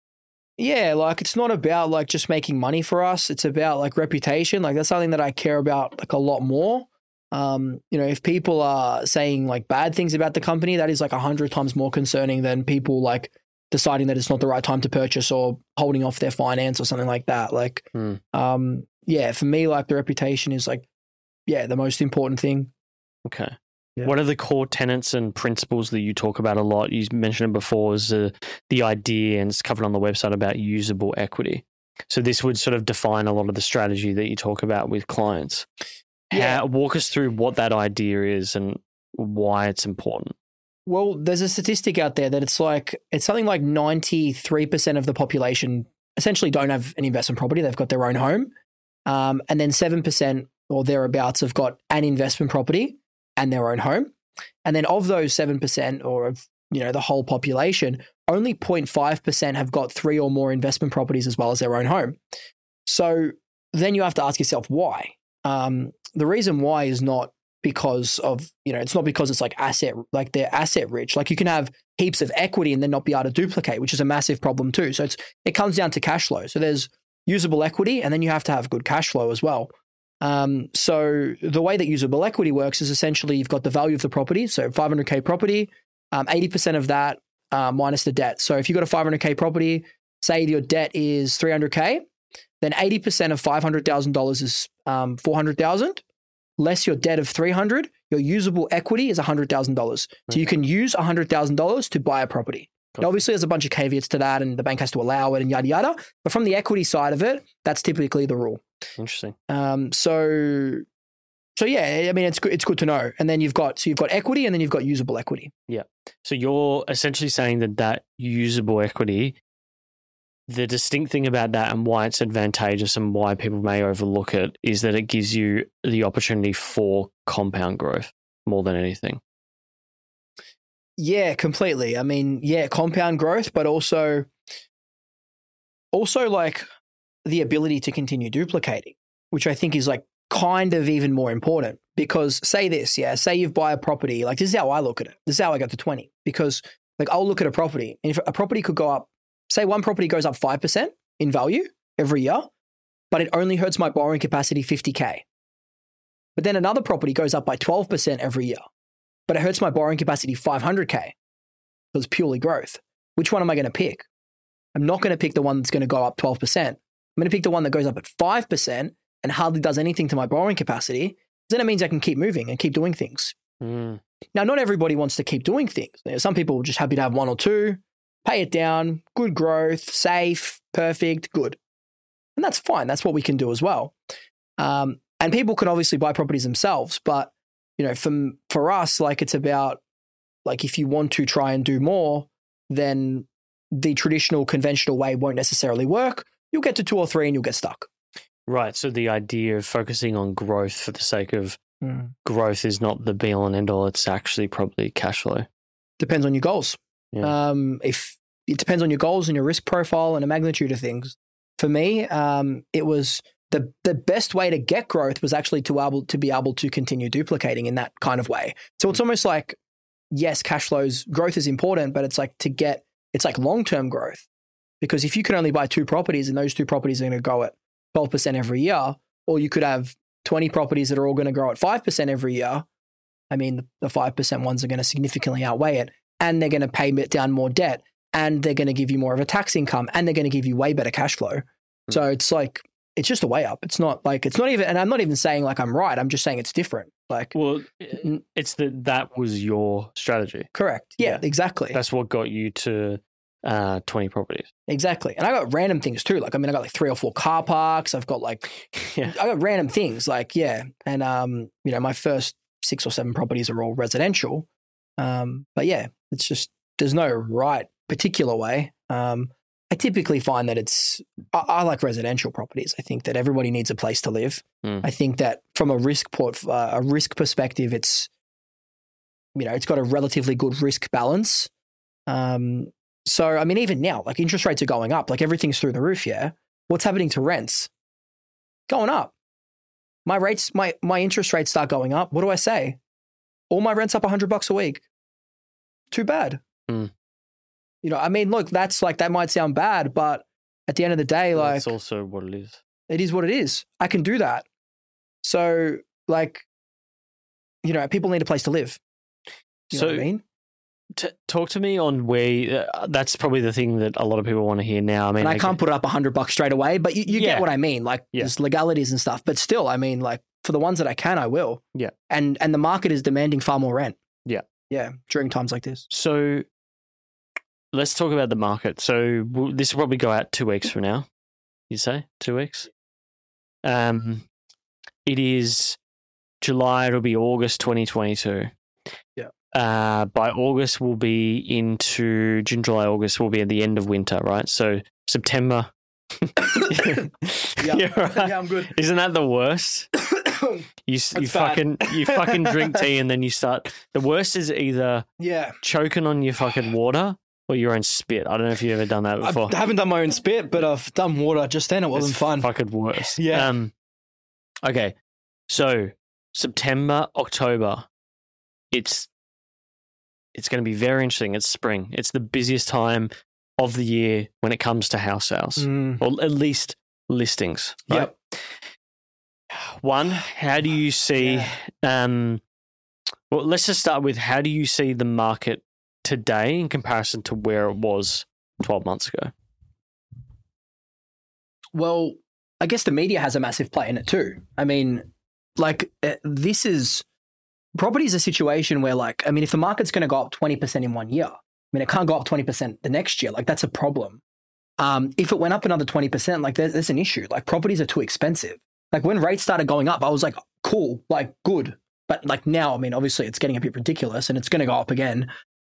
yeah, like it's not about like just making money for us. It's about like reputation. Like that's something that I care about like a lot more. Um, you know, if people are saying like bad things about the company, that is like a hundred times more concerning than people like deciding that it's not the right time to purchase or holding off their finance or something like that. Like, Hmm. um, yeah, for me, like the reputation is like, yeah, the most important thing. Okay. Yeah. What are the core tenets and principles that you talk about a lot? You mentioned it before is uh, the idea, and it's covered on the website, about usable equity. So this would sort of define a lot of the strategy that you talk about with clients. Yeah. How, walk us through what that idea is and why it's important. Well, there's a statistic out there that it's like, it's something like ninety-three percent of the population essentially don't have an investment property. They've got their own home. Um, and then seven percent or thereabouts have got an investment property and their own home. And then of those seven percent or of, you know, the whole population, only zero point five percent have got three or more investment properties as well as their own home. So then you have to ask yourself why. Um, the reason why is not because of, you know, it's not because it's like asset, like they're asset rich. Like you can have heaps of equity and then not be able to duplicate, which is a massive problem too. So it's, it comes down to cash flow. So there's, usable equity, and then you have to have good cash flow as well. Um, so the way that usable equity works is essentially you've got the value of the property. So five hundred K property, um, eighty percent of that uh, minus the debt. So if you've got a five hundred K property, say your debt is three hundred K, then eighty percent of five hundred thousand dollars is um, four hundred thousand dollars, less your debt of three hundred thousand dollars, your usable equity is one hundred thousand dollars. So okay. you can use one hundred thousand dollars to buy a property. Cool. Now, obviously, there's a bunch of caveats to that, and the bank has to allow it and yada, yada. But from the equity side of it, that's typically the rule. Interesting. Um, so, so yeah, I mean, it's good, it's good to know. And then you've got, so you've got equity and then you've got usable equity. Yeah. So you're essentially saying that that usable equity, the distinct thing about that and why it's advantageous and why people may overlook it is that it gives you the opportunity for compound growth more than anything. Yeah, completely. I mean, yeah, compound growth, but also, also like the ability to continue duplicating, which I think is like kind of even more important because say this, yeah, say you buy a property, like this is how I look at it. This is how I got to twenty because like I'll look at a property and if a property could go up, say one property goes up five percent in value every year, but it only hurts my borrowing capacity fifty K. But then another property goes up by twelve percent every year, but it hurts my borrowing capacity five hundred K. So it's purely growth. Which one am I going to pick? I'm not going to pick the one that's going to go up twelve percent. I'm going to pick the one that goes up at five percent and hardly does anything to my borrowing capacity. Then it means I can keep moving and keep doing things. Mm. Now, not everybody wants to keep doing things. Some people are just happy to have one or two, pay it down, good growth, safe, perfect, good. And that's fine. That's what we can do as well. Um, and people can obviously buy properties themselves, but you know, from, for us, like it's about like if you want to try and do more, then the traditional conventional way won't necessarily work. You'll get to two or three and you'll get stuck. Right. So the idea of focusing on growth for the sake of mm. growth is not the be all and end all. It's actually probably cash flow. Depends on your goals. Yeah. Um, if it depends on your goals and your risk profile and a magnitude of things. For me, um, it was the the best way to get growth was actually to able to be able to continue duplicating in that kind of way. So it's almost like, yes, cash flows, growth is important, but it's like to get, it's like long-term growth. Because if you can only buy two properties and those two properties are going to go at twelve percent every year, or you could have twenty properties that are all going to grow at five percent every year, I mean, the five percent ones are going to significantly outweigh it, and they're going to pay down more debt, and they're going to give you more of a tax income, and they're going to give you way better cash flow. Mm-hmm. So it's like, it's just a way up. It's not like, it's not even, and I'm not even saying like I'm right. I'm just saying it's different. Like, well, it's that that was your strategy. Correct. Yeah, yeah, exactly. That's what got you to uh, twenty properties. Exactly. And I got random things too. Like, I mean, I got like three or four car parks. I've got like, yeah. I got random things like, yeah. And, um, you know, my first six or seven properties are all residential. Um, but yeah, it's just, there's no right particular way. Um, I typically find that it's, I, I like residential properties. I think that everybody needs a place to live. Mm. I think that from a risk port, uh, a risk perspective, it's, you know, it's got a relatively good risk balance. Um, so, I mean, even now, like interest rates are going up, like everything's through the roof. Yeah. What's happening to rents? Going up. My rates, my, my interest rates start going up. What do I say? All my rent's up a hundred bucks a week. Too bad. Mm. You know, I mean, look, that's like, that might sound bad, but at the end of the day, well, like, it's also what it is. It is what it is. I can do that. So, like, you know, people need a place to live. You so, know what I mean? T- talk to me on where, uh, that's probably the thing that a lot of people want to hear now. I mean, and I, I can't put it up a hundred bucks straight away, but you, you yeah. get what I mean. Like, yeah. there's legalities and stuff, but still, I mean, like, for the ones that I can, I will. Yeah. And, and the market is demanding far more rent. Yeah. Yeah. During times like this. So, let's talk about the market. So we'll, this will probably go out two weeks from now. You say two weeks? Um, it is July. It'll be August twenty twenty-two. Yeah. Uh, by August, we'll be into June, July, August. We'll be at the end of winter, right? So September. yeah. Yeah, right. Yeah, I'm good. Isn't that the worst? You you fucking you fucking drink tea and then you start. The worst is either yeah choking on your fucking water. Or your own spit. I don't know if you've ever done that before. I haven't done my own spit, but I've done water just then. It wasn't it's fun. Fucking worse. Yeah. Um, okay. So September, October, it's it's going to be very interesting. It's spring. It's the busiest time of the year when it comes to house sales, mm. or at least listings. Right? Yep. One, how do you see, Yeah. um, well, let's just start with how do you see the market today in comparison to where it was twelve months ago? Well, I guess the media has a massive play in it too. I mean, like uh, this is property is a situation where, like, I mean, if the market's going to go up twenty percent in one year, I mean, it can't go up twenty percent the next year. Like, that's a problem. Um, if it went up another twenty percent, like, there's, there's an issue. Like, properties are too expensive. Like, when rates started going up, I was like, cool, like, good. But like now, I mean, obviously it's getting a bit ridiculous and it's going to go up again.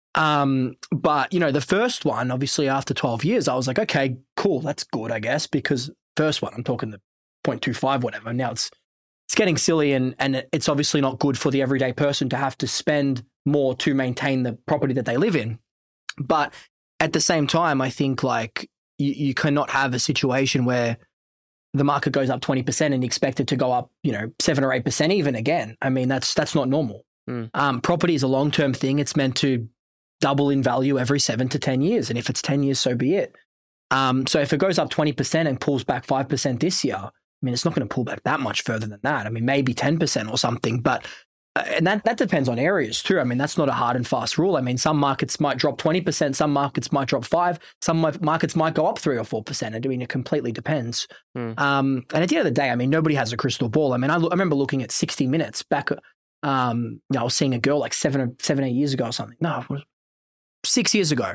Um, but, you know, the first one, obviously after twelve years, I was like, okay, cool, that's good, I guess, because first one, I'm talking the zero point two five, whatever. Now it's it's getting silly, and and it's obviously not good for the everyday person to have to spend more to maintain the property that they live in. But at the same time, I think like you, you cannot have a situation where the market goes up twenty percent and expect it to go up, you know, seven or eight percent even again. I mean, that's that's not normal. Mm. Um, property is a long-term thing. It's meant to double in value every seven to ten years. And if it's ten years, so be it. Um, so if it goes up twenty percent and pulls back five percent this year, I mean, it's not going to pull back that much further than that. I mean, maybe ten percent or something, but uh, and that, that depends on areas too. I mean, that's not a hard and fast rule. I mean, some markets might drop twenty percent, some markets might drop five, some markets might go up three or four percent. I mean, it completely depends. Mm. Um, and at the end of the day, I mean, nobody has a crystal ball. I mean, I, lo- I remember looking at sixty minutes back, um, you know, I was seeing a girl like seven or seven, eight years ago or something. No, it was six years ago.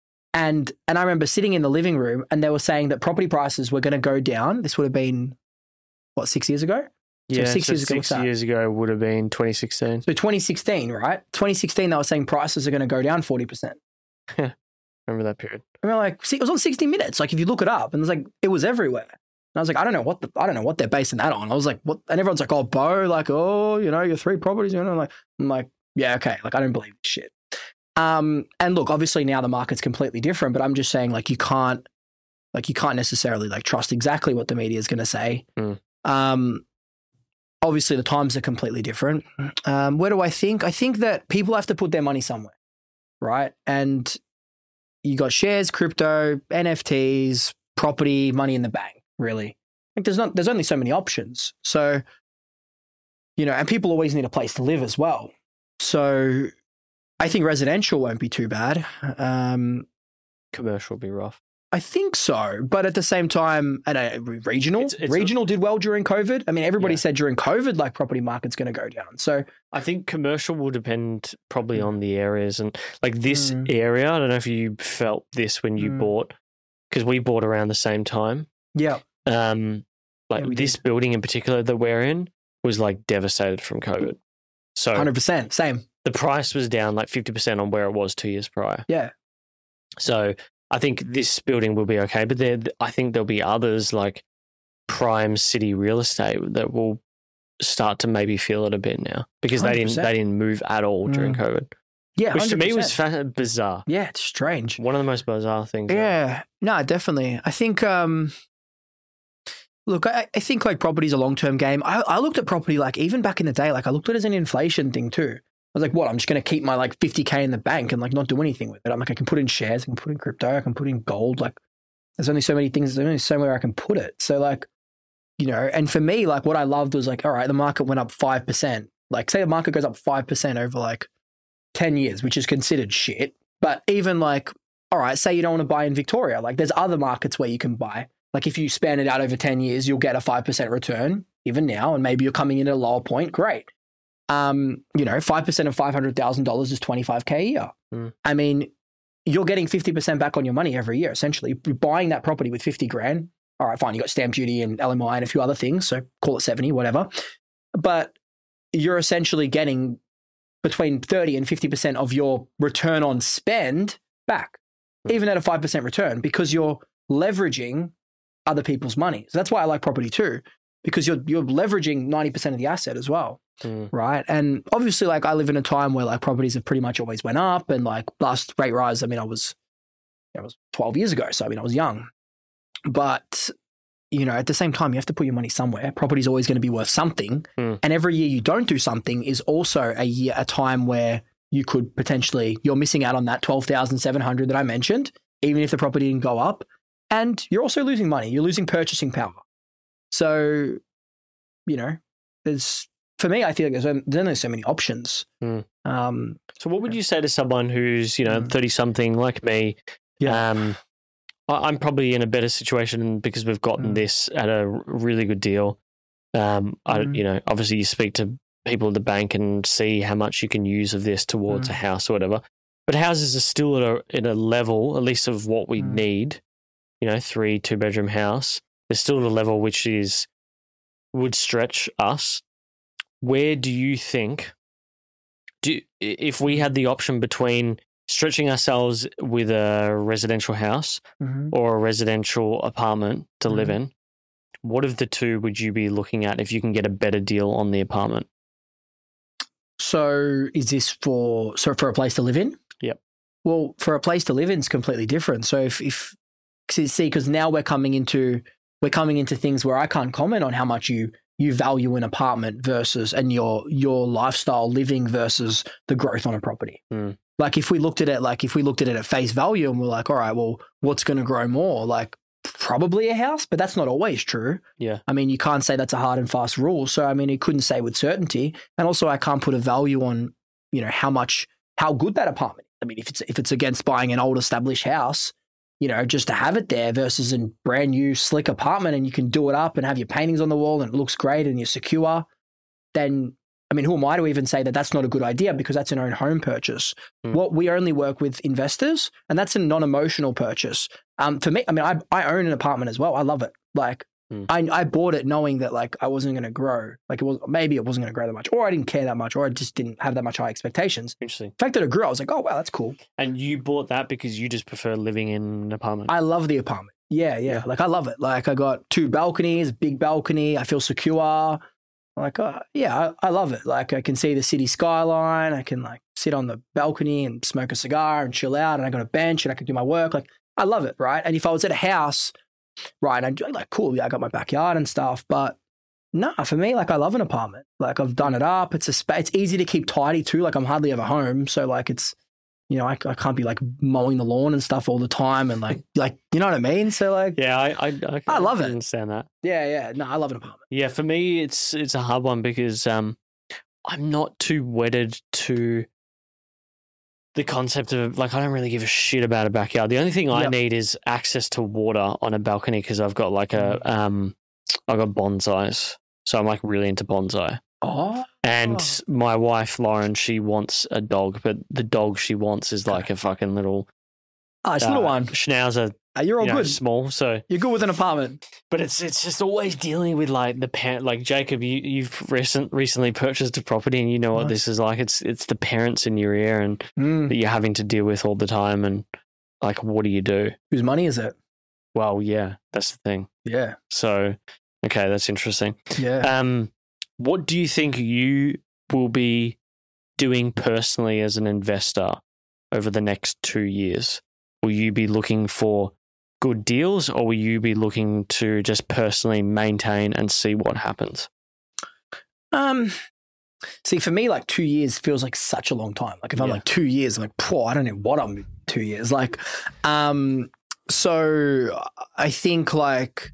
And and I remember sitting in the living room and they were saying that property prices were going to go down. This would have been, what, six years ago? So Yeah, six so years ago. six what's that? years ago would have been twenty sixteen. So twenty sixteen, right? twenty sixteen, they were saying prices are going to go down forty percent. Remember that period? And we're like, see, it was on sixty minutes. Like, if you look it up, and it's like, it was everywhere. And I was like, I don't know what the, I don't know what they're basing that on. I was like, what? And everyone's like, oh, Bo, like, oh, you know, your three properties, you know, like, I'm like, yeah, okay, like, I don't believe this shit. Um, and look, obviously now the market's completely different, but I'm just saying, like, you can't, like, you can't necessarily like trust exactly what the media is going to say. Mm. Um, obviously the times are completely different. Um, where do I think? I think that people have to put their money somewhere, right? And you got shares, crypto, N F Ts, property, money in the bank, really. Like, there's not, there's only so many options. So, you know, and people always need a place to live as well. So I think residential won't be too bad. Um, Commercial will be rough. I think so, but at the same time, and uh, regional, It's- it's regional did well during COVID. I mean, everybody Yeah. said during COVID, like, property market's going to go down. So I think commercial will depend probably on the areas, and like this Mm. area. I don't know if you felt this when you Mm. bought, because we bought around the same time. yeah, Um, like Yeah, we this did. building in particular that we're in was like devastated from COVID. So one hundred percent, same. the price was down like fifty percent on where it was two years prior. Yeah, So I think this building will be okay, but there, I think there'll be others like prime city real estate that will start to maybe feel it a bit now because they one hundred didn't percent. they didn't move at all during Mm. COVID, yeah, which to me was one hundred percent. fa- bizarre. Yeah, it's strange. One of the most bizarre things. ever. Yeah, no, definitely. I think, um, look, I, I think like property's a long-term game. I, I looked at property like even back in the day, like I looked at it as an inflation thing too. I was like, what? I'm just going to keep my like fifty K in the bank and like not do anything with it. I'm like, I can put in shares, I can put in crypto, I can put in gold. Like, there's only so many things, there's only somewhere I can put it. So like, you know, and for me, like what I loved was like, all right, the market went up five percent. Like, say the market goes up five percent over like ten years, which is considered shit. But even like, all right, say you don't want to buy in Victoria. Like, there's other markets where you can buy. Like, if you span it out over ten years, you'll get a five percent return even now. And maybe you're coming in at a lower point. Great. Um, you know, five percent of five hundred thousand dollars is twenty-five K a year. Mm. I mean, you're getting fifty percent back on your money every year, essentially. You're buying that property with fifty grand. All right, fine. You got stamp duty and L M I and a few other things. So call it seventy, whatever. But you're essentially getting between thirty and fifty percent of your return on spend back, even at a five percent return, because you're leveraging other people's money. So that's why I like property too, because you're you're leveraging ninety percent of the asset as well. Mm. Right. And obviously, like, I live in a time where like properties have pretty much always went up, and like last rate rise, I mean, I was, it was twelve years ago. So, I mean, I was young, but you know, at the same time, you have to put your money somewhere. Property's always going to be worth something. Mm. And every year you don't do something is also a year, a time where you could potentially, you're missing out on that twelve thousand seven hundred that I mentioned, even if the property didn't go up. And you're also losing money. You're losing purchasing power. So, you know, there's, for me, I feel like there's, only- there's only so many options. Mm. Um, So what would you say to someone who's, you know, Mm. thirty-something like me? Yeah. Um, I- I'm probably in a better situation because we've gotten Mm. this at a r- really good deal. Um, I, Mm. you know, obviously you speak to people at the bank and see how much you can use of this towards Mm. a house or whatever. But houses are still at a, at a level, at least of what we Mm. need, you know, three, two bedroom house. They're still at a level which is, would stretch us. Where do you think, do if we had the option between stretching ourselves with a residential house mhm. or a residential apartment to live Mhm. in, what of the two would you be looking at if you can get a better deal on the apartment? So is this for, so for a place to live in? Yep. Well, for a place to live in, it's completely different. So if, if see, because now we're coming into, we're coming into things where I can't comment on how much you, you value an apartment versus, and your, your lifestyle living versus the growth on a property. Mm. Like if we looked at it, like if we looked at it at face value and we're like, all right, well, what's going to grow more? Like probably a house, but that's not always true. Yeah. I mean, you can't say that's a hard and fast rule. So, I mean, you couldn't say with certainty. And also I can't put a value on, you know, how much, how good that apartment is. I mean, if it's, if it's against buying an old established house, you know, just to have it there versus a brand new slick apartment and you can do it up and have your paintings on the wall and it looks great and you're secure, then, I mean, who am I to even say that that's not a good idea because that's an own home purchase? Mm. What we only work with investors and that's a non-emotional purchase. Um, for me, I mean, I, I own an apartment as well. I love it. Like Mm. I, I bought it knowing that like I wasn't going to grow. Like it was, maybe it wasn't going to grow that much or I didn't care that much or I just didn't have that much high expectations. Interesting. The fact that it grew, I was like, oh, wow, that's cool. And you bought that because you just prefer living in an apartment? I love the apartment. Yeah, yeah. Yeah. Like I love it. Like I got two balconies, big balcony. I feel secure. Like, uh, yeah, I, I love it. Like I can see the city skyline. I can like sit on the balcony and smoke a cigar and chill out. And I got a bench and I can do my work. Like I love it, right? And if I was at a house, right, I'd be like, cool, yeah, I got my backyard and stuff. But no, for me, like I love an apartment. Like I've done it up. It's a spa- It's easy to keep tidy too. Like I'm hardly ever home, so like it's, you know, I, I can't be like mowing the lawn and stuff all the time and like like you know what I mean. So like, Yeah, I I, I, I love can it. understand that. yeah, yeah. No, I love an apartment. Yeah, for me, it's it's a hard one because um, I'm not too wedded to the concept of like I don't really give a shit about a backyard. The only thing I Yep. need is access to water on a balcony because I've got like a um, I've got bonsais, so I'm like really into bonsai. Oh, And Oh. my wife Lauren, she wants a dog, but the dog she wants is like a fucking little oh it's a uh, little one. schnauzer, Uh, you're all you know, good. small. So You're good with an apartment. but it's it's just always dealing with like the parent. Like Jacob, you you've recent recently purchased a property, and you know what Nice. this is like. It's it's the parents in your ear, and Mm. that you're having to deal with all the time. And like, what do you do? Whose money is it? Well, yeah, that's the thing. Yeah, So, okay, that's interesting. yeah. Um, what do you think you will be doing personally as an investor over the next two years? Will you be looking for good deals, or will you be looking to just personally maintain and see what happens? Um, see, for me, like two years feels like such a long time. Like if I'm Yeah. like two years, I'm like, poor, I don't know what I'm two years. Like, um, so I think like,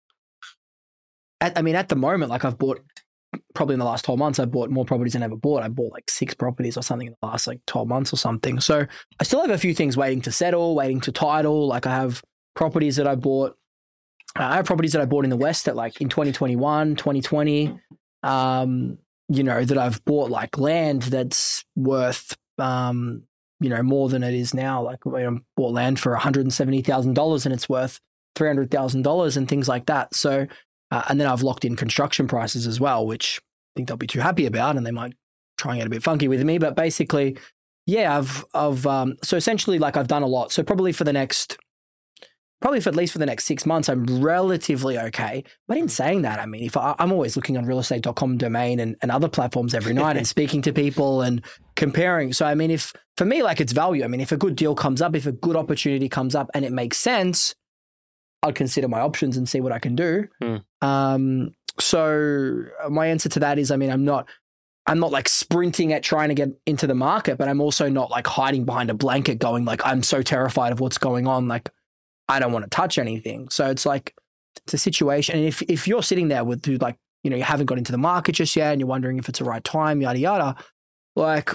at, I mean, at the moment, like I've bought probably in the last twelve months, I bought more properties than I ever bought. I bought like six properties or something in the last like twelve months or something. So I still have a few things waiting to settle, waiting to title. Like I have properties that I bought. Uh, I have properties that I bought in the West that like in twenty twenty-one, twenty twenty, um, you know, that I've bought like land that's worth, um, you know, more than it is now. Like I bought land for one hundred seventy thousand dollars and it's worth three hundred thousand dollars and things like that. So, uh, and then I've locked in construction prices as well, which I think they'll be too happy about and they might try and get a bit funky with me. But basically, yeah, I've, I've, um, so essentially like I've done a lot. So probably for the next, probably for at least for the next six months, I'm relatively okay. But in saying that, I mean, if I, I'm always looking on real estate dot com domain and, and other platforms every night and speaking to people and comparing. So, I mean, if for me, like it's value. I mean, if a good deal comes up, if a good opportunity comes up and it makes sense, I'd consider my options and see what I can do. Mm. Um, so my answer to that is, I mean, I'm not, I'm not like sprinting at trying to get into the market, but I'm also not like hiding behind a blanket going like, I'm so terrified of what's going on. Like, I don't want to touch anything. So it's like, it's a situation. And if, if you're sitting there with like, you know, you haven't got into the market just yet and you're wondering if it's the right time, yada, yada, like,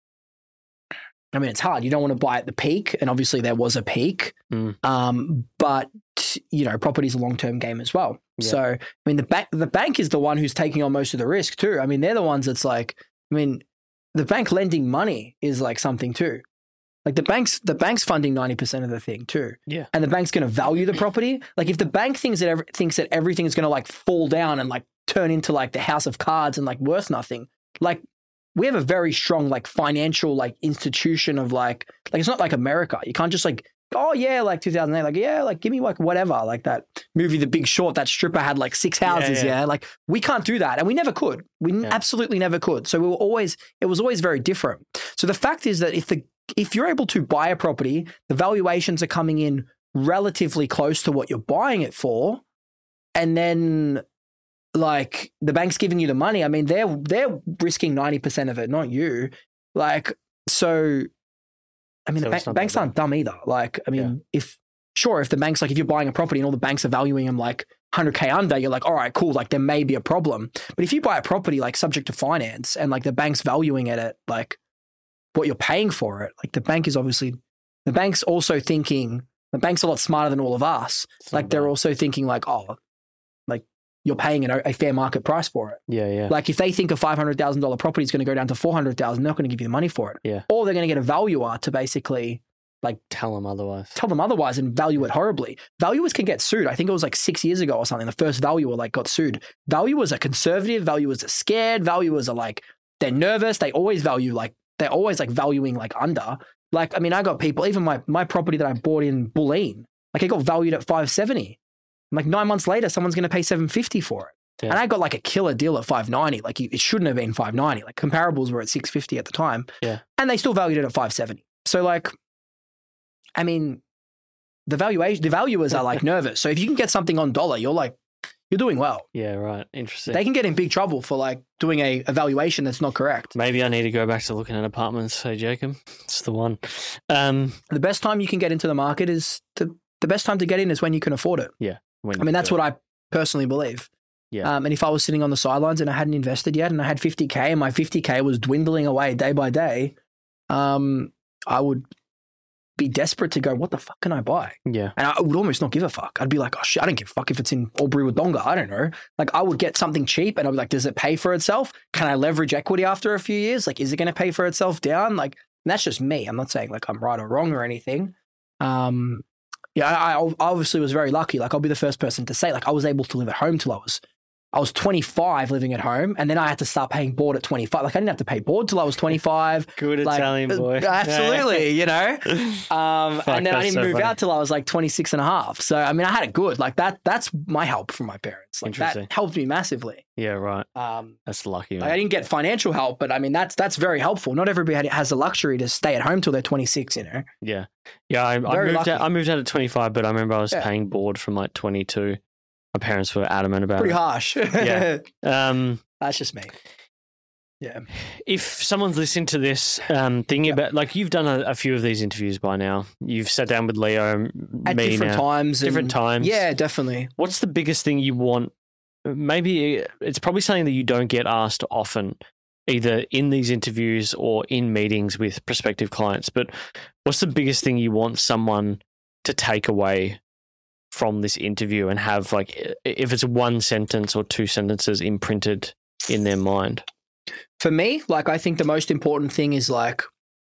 I mean, it's hard. You don't want to buy at the peak. And obviously there was a peak. Mm. Um, but, you know, property is a long-term game as well. Yeah. So, I mean, the bank, the bank is the one who's taking on most of the risk too. I mean, they're the ones that's like, I mean, the bank lending money is like something too. Like the bank's, the bank's funding ninety percent of the thing too. Yeah. And the bank's going to value the property. Like if the bank thinks that, every, thinks that everything is going to like fall down and like turn into like the house of cards and like worth nothing, like, we have a very strong like financial like institution of like, like it's not like America. You can't just like, oh yeah, like two thousand eight, like yeah, like give me like whatever, like that movie The Big Short, that stripper had like six houses, yeah, yeah. yeah? Like we can't do that. And we never could. We yeah. absolutely never could. So we were always, it was always very different. So the fact is that if the, if you're able to buy a property, the valuations are coming in relatively close to what you're buying it for, and then like the bank's giving you the money. I mean, they're they're risking ninety percent of it, not you. Like, so, I mean, so the ba- banks aren't dumb either. Like, I mean, yeah. if, sure, if the bank's like, if you're buying a property and all the banks are valuing them like one hundred K under, you're like, all right, cool. Like there may be a problem. But if you buy a property like subject to finance and like the bank's valuing it at like what you're paying for it, like the bank is obviously, the bank's also thinking, the bank's a lot smarter than all of us. It's like they're also thinking like, oh, like, you're paying an, a fair market price for it. Yeah, yeah. Like if they think a five hundred thousand dollars property is going to go down to four hundred thousand dollars, they're not going to give you the money for it. Yeah. Or they're going to get a valuer to basically like tell them otherwise. Tell them otherwise and value it horribly. Valuers can get sued. I think it was like six years ago or something. The first valuer like got sued. Valuers are conservative. Valuers are scared. Valuers are like, they're nervous. They always value like, they're always like valuing like under. Like, I mean, I got people, even my, my property that I bought in Bulleen, like it got valued at five seventy. Like nine months later, someone's going to pay seven fifty for it. Yeah. And I got like a killer deal at five ninety. Like it shouldn't have been five ninety. Like comparables were at six fifty at the time. Yeah. And they still valued it at five seventy. So like, I mean, the valuation, the valuers are like nervous. So if you can get something on dollar, you're like, you're doing well. Yeah, right. Interesting. They can get in big trouble for like doing a evaluation that's not correct. Maybe I need to go back to looking at apartments. Hey, Jacob, it's the one. Um, the best time you can get into the market is to, the best time to get in is when you can afford it. Yeah. I mean, that's what I personally believe. Yeah. Um, and if I was sitting on the sidelines and I hadn't invested yet and I had fifty K and my fifty K was dwindling away day by day, um, I would be desperate to go, what the fuck can I buy? Yeah. And I would almost not give a fuck. I'd be like, oh shit, I don't give a fuck if it's in Albury Wodonga. I don't know. Like I would get something cheap and I'd be like, does it pay for itself? Can I leverage equity after a few years? Like, is it going to pay for itself down? Like, that's just me. I'm not saying like I'm right or wrong or anything. Um, yeah, I, I obviously was very lucky. Like I'll be the first person to say, like I was able to live at home till I was I was twenty-five living at home, and then I had to start paying board at twenty-five. Like I didn't have to pay board till I was twenty-five. Good like, Italian boy. Absolutely, you know. Um, Fuck, and then I didn't so move funny. out till I was like twenty-six and a half. So, I mean, I had it good. Like that, that's my help from my parents. Like that helped me massively. Yeah, right. Um, that's lucky. Like, I didn't get financial help, but I mean, that's that's very helpful. Not everybody has the luxury to stay at home till they're twenty-six, you know. Yeah. Yeah, I, I moved out, I moved out at twenty-five, but I remember I was yeah. paying board from like twenty-two. My parents were adamant about Pretty it. Pretty harsh. Yeah. Um, That's just me. Yeah. If someone's listening to this, um, thinking yeah. about, like you've done a, a few of these interviews by now. You've sat down with Leo, at me different now. times. Different and, times. Yeah, definitely. What's the biggest thing you want? Maybe it's probably something that you don't get asked often, either in these interviews or in meetings with prospective clients. But what's the biggest thing you want someone to take away from this interview and have, like, if it's one sentence or two sentences imprinted in their mind? For me, like, I think the most important thing is like,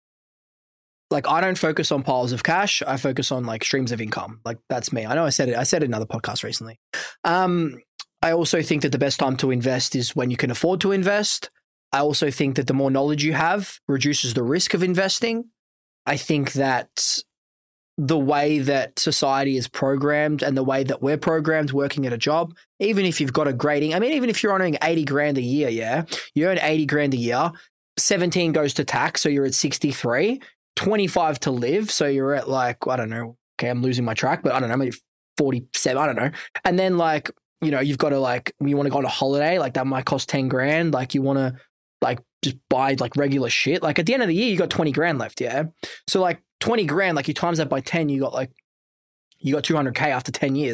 like I don't focus on piles of cash. I focus on like streams of income. Like that's me. I know I said it. I said it in another podcast recently. Um, I also think that the best time to invest is when you can afford to invest. I also think that the more knowledge you have reduces the risk of investing. I think that the way that society is programmed and the way that we're programmed working at a job, even if you've got a grading, I mean, even if you're earning eighty grand a year, yeah, you earn eighty grand a year, seventeen goes to tax, so you're at sixty-three, twenty-five to live, so you're at like, I don't know, okay, I'm losing my track, but I don't know, maybe forty-seven, I don't know. And then like, you know, you've got to like, you want to go on a holiday, like that might cost ten grand, like you want to like just buy like regular shit. Like at the end of the year, you got twenty grand left, yeah? So like, twenty grand, like you times that by ten, you got like, you got two hundred K after ten years.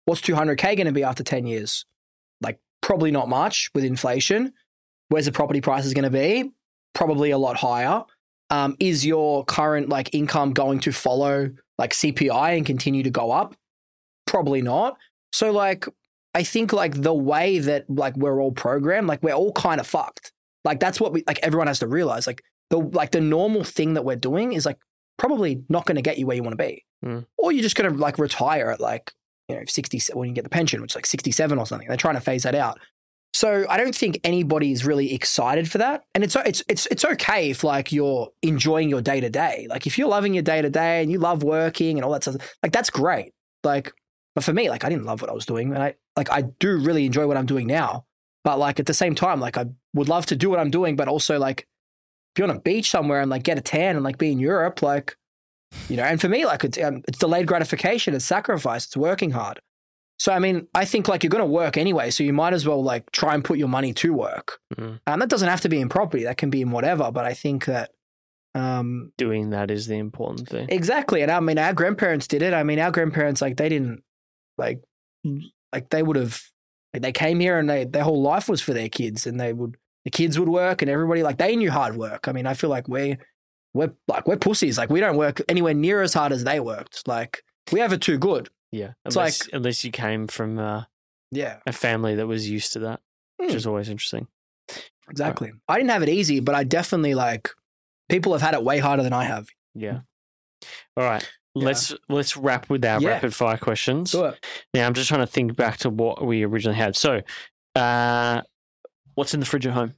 what's two hundred K going to be after ten years? Like probably not much with inflation. Where's the property prices going to be? Probably a lot higher. Um, is your current like income going to follow like C P I and continue to go up? Probably not. So like, I think like the way that like we're all programmed, like we're all kind of fucked. Like that's what we, like everyone has to realize. Like the, like the normal thing that we're doing is like probably not going to get you where you want to be. Mm. Or you're just going to like retire at like, you know, sixty, when you get the pension, which is like sixty-seven or something. They're trying to phase that out. So I don't think anybody is really excited for that. And it's it's it's it's okay if like you're enjoying your day to day. Like if you're loving your day to day and you love working and all that stuff, like that's great. Like, but for me, like I didn't love what I was doing, and I like I do really enjoy what I'm doing now. But like at the same time, like I would love to do what I'm doing, but also like be on a beach somewhere and like get a tan and like be in Europe, like you know. And for me, like it's um, it's delayed gratification, it's sacrifice, it's working hard. So, I mean, I think like you're going to work anyway, so you might as well like try and put your money to work. Mm-hmm. And that doesn't have to be in property. That can be in whatever. But I think that um, doing that is the important thing. Exactly. And I mean, our grandparents did it. I mean, our grandparents, like they didn't like, like they would have, like, they came here and they, their whole life was for their kids, and they would, the kids would work and everybody, like they knew hard work. I mean, I feel like we're, we're like, we're pussies. Like we don't work anywhere near as hard as they worked. Like we have it too good. Yeah, it's unless, like unless you came from uh, yeah a family that was used to that, mm. which is always interesting. Exactly. Right. I didn't have it easy, but I definitely like people have had it way harder than I have. Yeah. All right. Yeah. Let's let's wrap with our yeah. rapid fire questions. Sure. Now I'm just trying to think back to what we originally had. So, uh, what's in the fridge at home?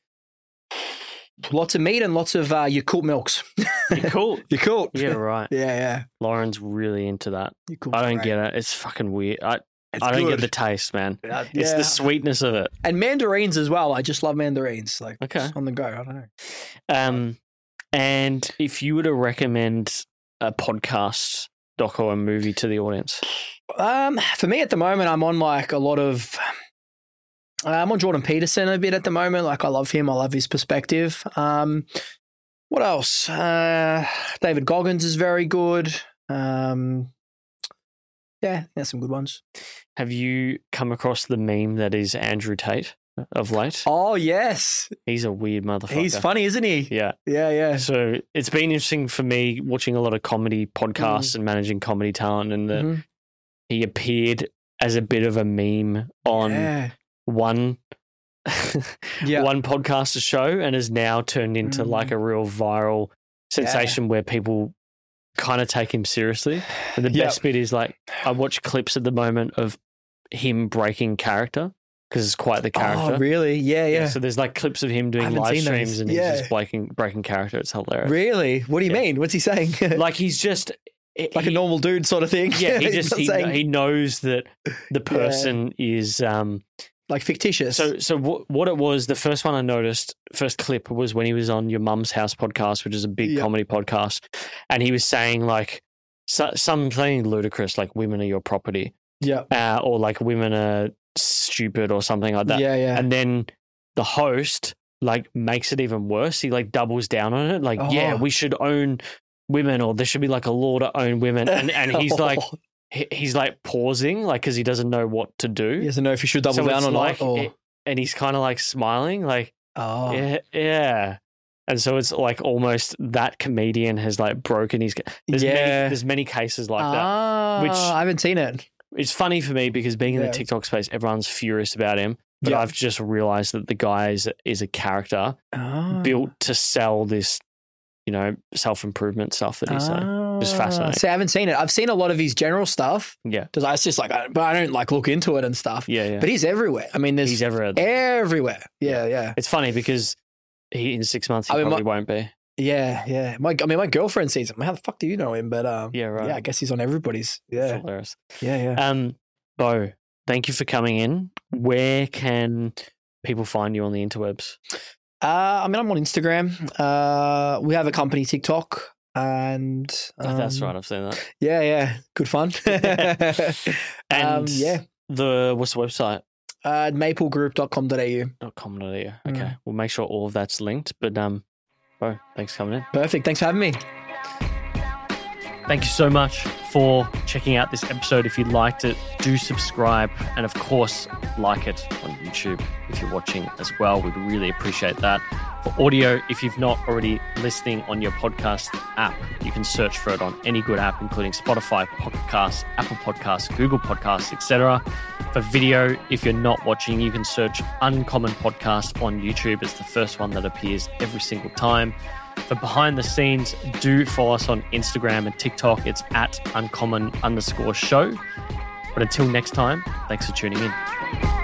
Lots of meat and lots of uh, Yakult milks. Yakult? Yakult. Yeah, right. Yeah, yeah. Lauren's really into that. Yakult's I don't great. get it. It's fucking weird. I, it's I don't good. get the taste, man. Uh, yeah. It's the sweetness of it. And mandarins as well. I just love mandarins. Like okay. on the go. I don't know. Um, and if you were to recommend a podcast, doc, or a movie to the audience? Um, for me at the moment, I'm on like a lot of... Uh, I'm on Jordan Peterson a bit at the moment. Like I love him. I love his perspective. Um, what else? Uh, David Goggins is very good. Um, yeah, there's some good ones. Have you come across the meme that is Andrew Tate of late? Oh, yes. He's a weird motherfucker. He's funny, isn't he? Yeah. Yeah, yeah. So it's been interesting for me watching a lot of comedy podcasts mm. and managing comedy talent, and that mm-hmm. he appeared as a bit of a meme on... Yeah. one yeah. one podcaster show and has now turned into mm. like a real viral sensation yeah. where people kind of take him seriously. And the yep. best bit is like I watch clips at the moment of him breaking character because it's quite the character. Oh, really? Yeah, yeah. yeah so there's like clips of him doing live streams those. and yeah. he's just breaking, breaking character. It's hilarious. Really? What do you yeah. mean? What's he saying? Like he's just... Like he, a normal dude sort of thing? Yeah, he just he, saying... he knows that the person yeah. is... um like fictitious. So, so w- what it was, the first one I noticed, first clip was when he was on Your Mum's House podcast, which is a big yep. comedy podcast. And he was saying like so, something ludicrous, like women are your property. Yeah. Uh, or like women are stupid or something like that. Yeah, yeah. And then the host like makes it even worse. He like doubles down on it. Like, oh. yeah, we should own women, or there should be like a law to own women. And, and he's oh. like, he's like pausing, like, because he doesn't know what to do. He doesn't know if he should double so down or like, not. Or... It, and he's kind of like smiling, like, oh, yeah, yeah. And so it's like almost that comedian has like broken his. There's yeah. many, there's many cases like ah, that, which I haven't seen it. It's funny for me because being in yeah. the TikTok space, everyone's furious about him. But yeah. I've just realized that the guy is, is a character ah. built to sell this, you know, self-improvement stuff that he's ah. saying. It's fascinating. See, I haven't seen it. I've seen a lot of his general stuff. Yeah. Because I was just like, I, but I don't like look into it and stuff. Yeah, yeah. But he's everywhere. I mean, there's he's everywhere. Everywhere. Yeah, yeah. It's funny because he in six months he I mean, probably my, won't be. Yeah, yeah. My, I mean, my girlfriend sees him. How the fuck do you know him? But um, yeah, right. Yeah, I guess he's on everybody's. Yeah. It's hilarious. Yeah, yeah. Um, Bo, thank you for coming in. Where can people find you on the interwebs? Uh, I mean, I'm on Instagram. Uh, we have a company TikTok. And um, oh, that's right, I've seen that. Yeah, yeah, good fun. and um, yeah, the what's the website? Uh, maple group dot com dot a u. .com.au. Okay, mm. We'll make sure all of that's linked. But um, bro, thanks for coming in. Perfect. Thanks for having me. Thank you so much for checking out this episode. If you liked it, do subscribe. And of course, like it on YouTube if you're watching as well. We'd really appreciate that. For audio, if you've not already listening on your podcast app, you can search for it on any good app, including Spotify, Podcasts, Apple Podcasts, Google Podcasts, et cetera. For video, if you're not watching, you can search Uncommon Podcast on YouTube. It's the first one that appears every single time. For behind the scenes, do follow us on Instagram and TikTok. It's at uncommon underscore show. But until next time, thanks for tuning in.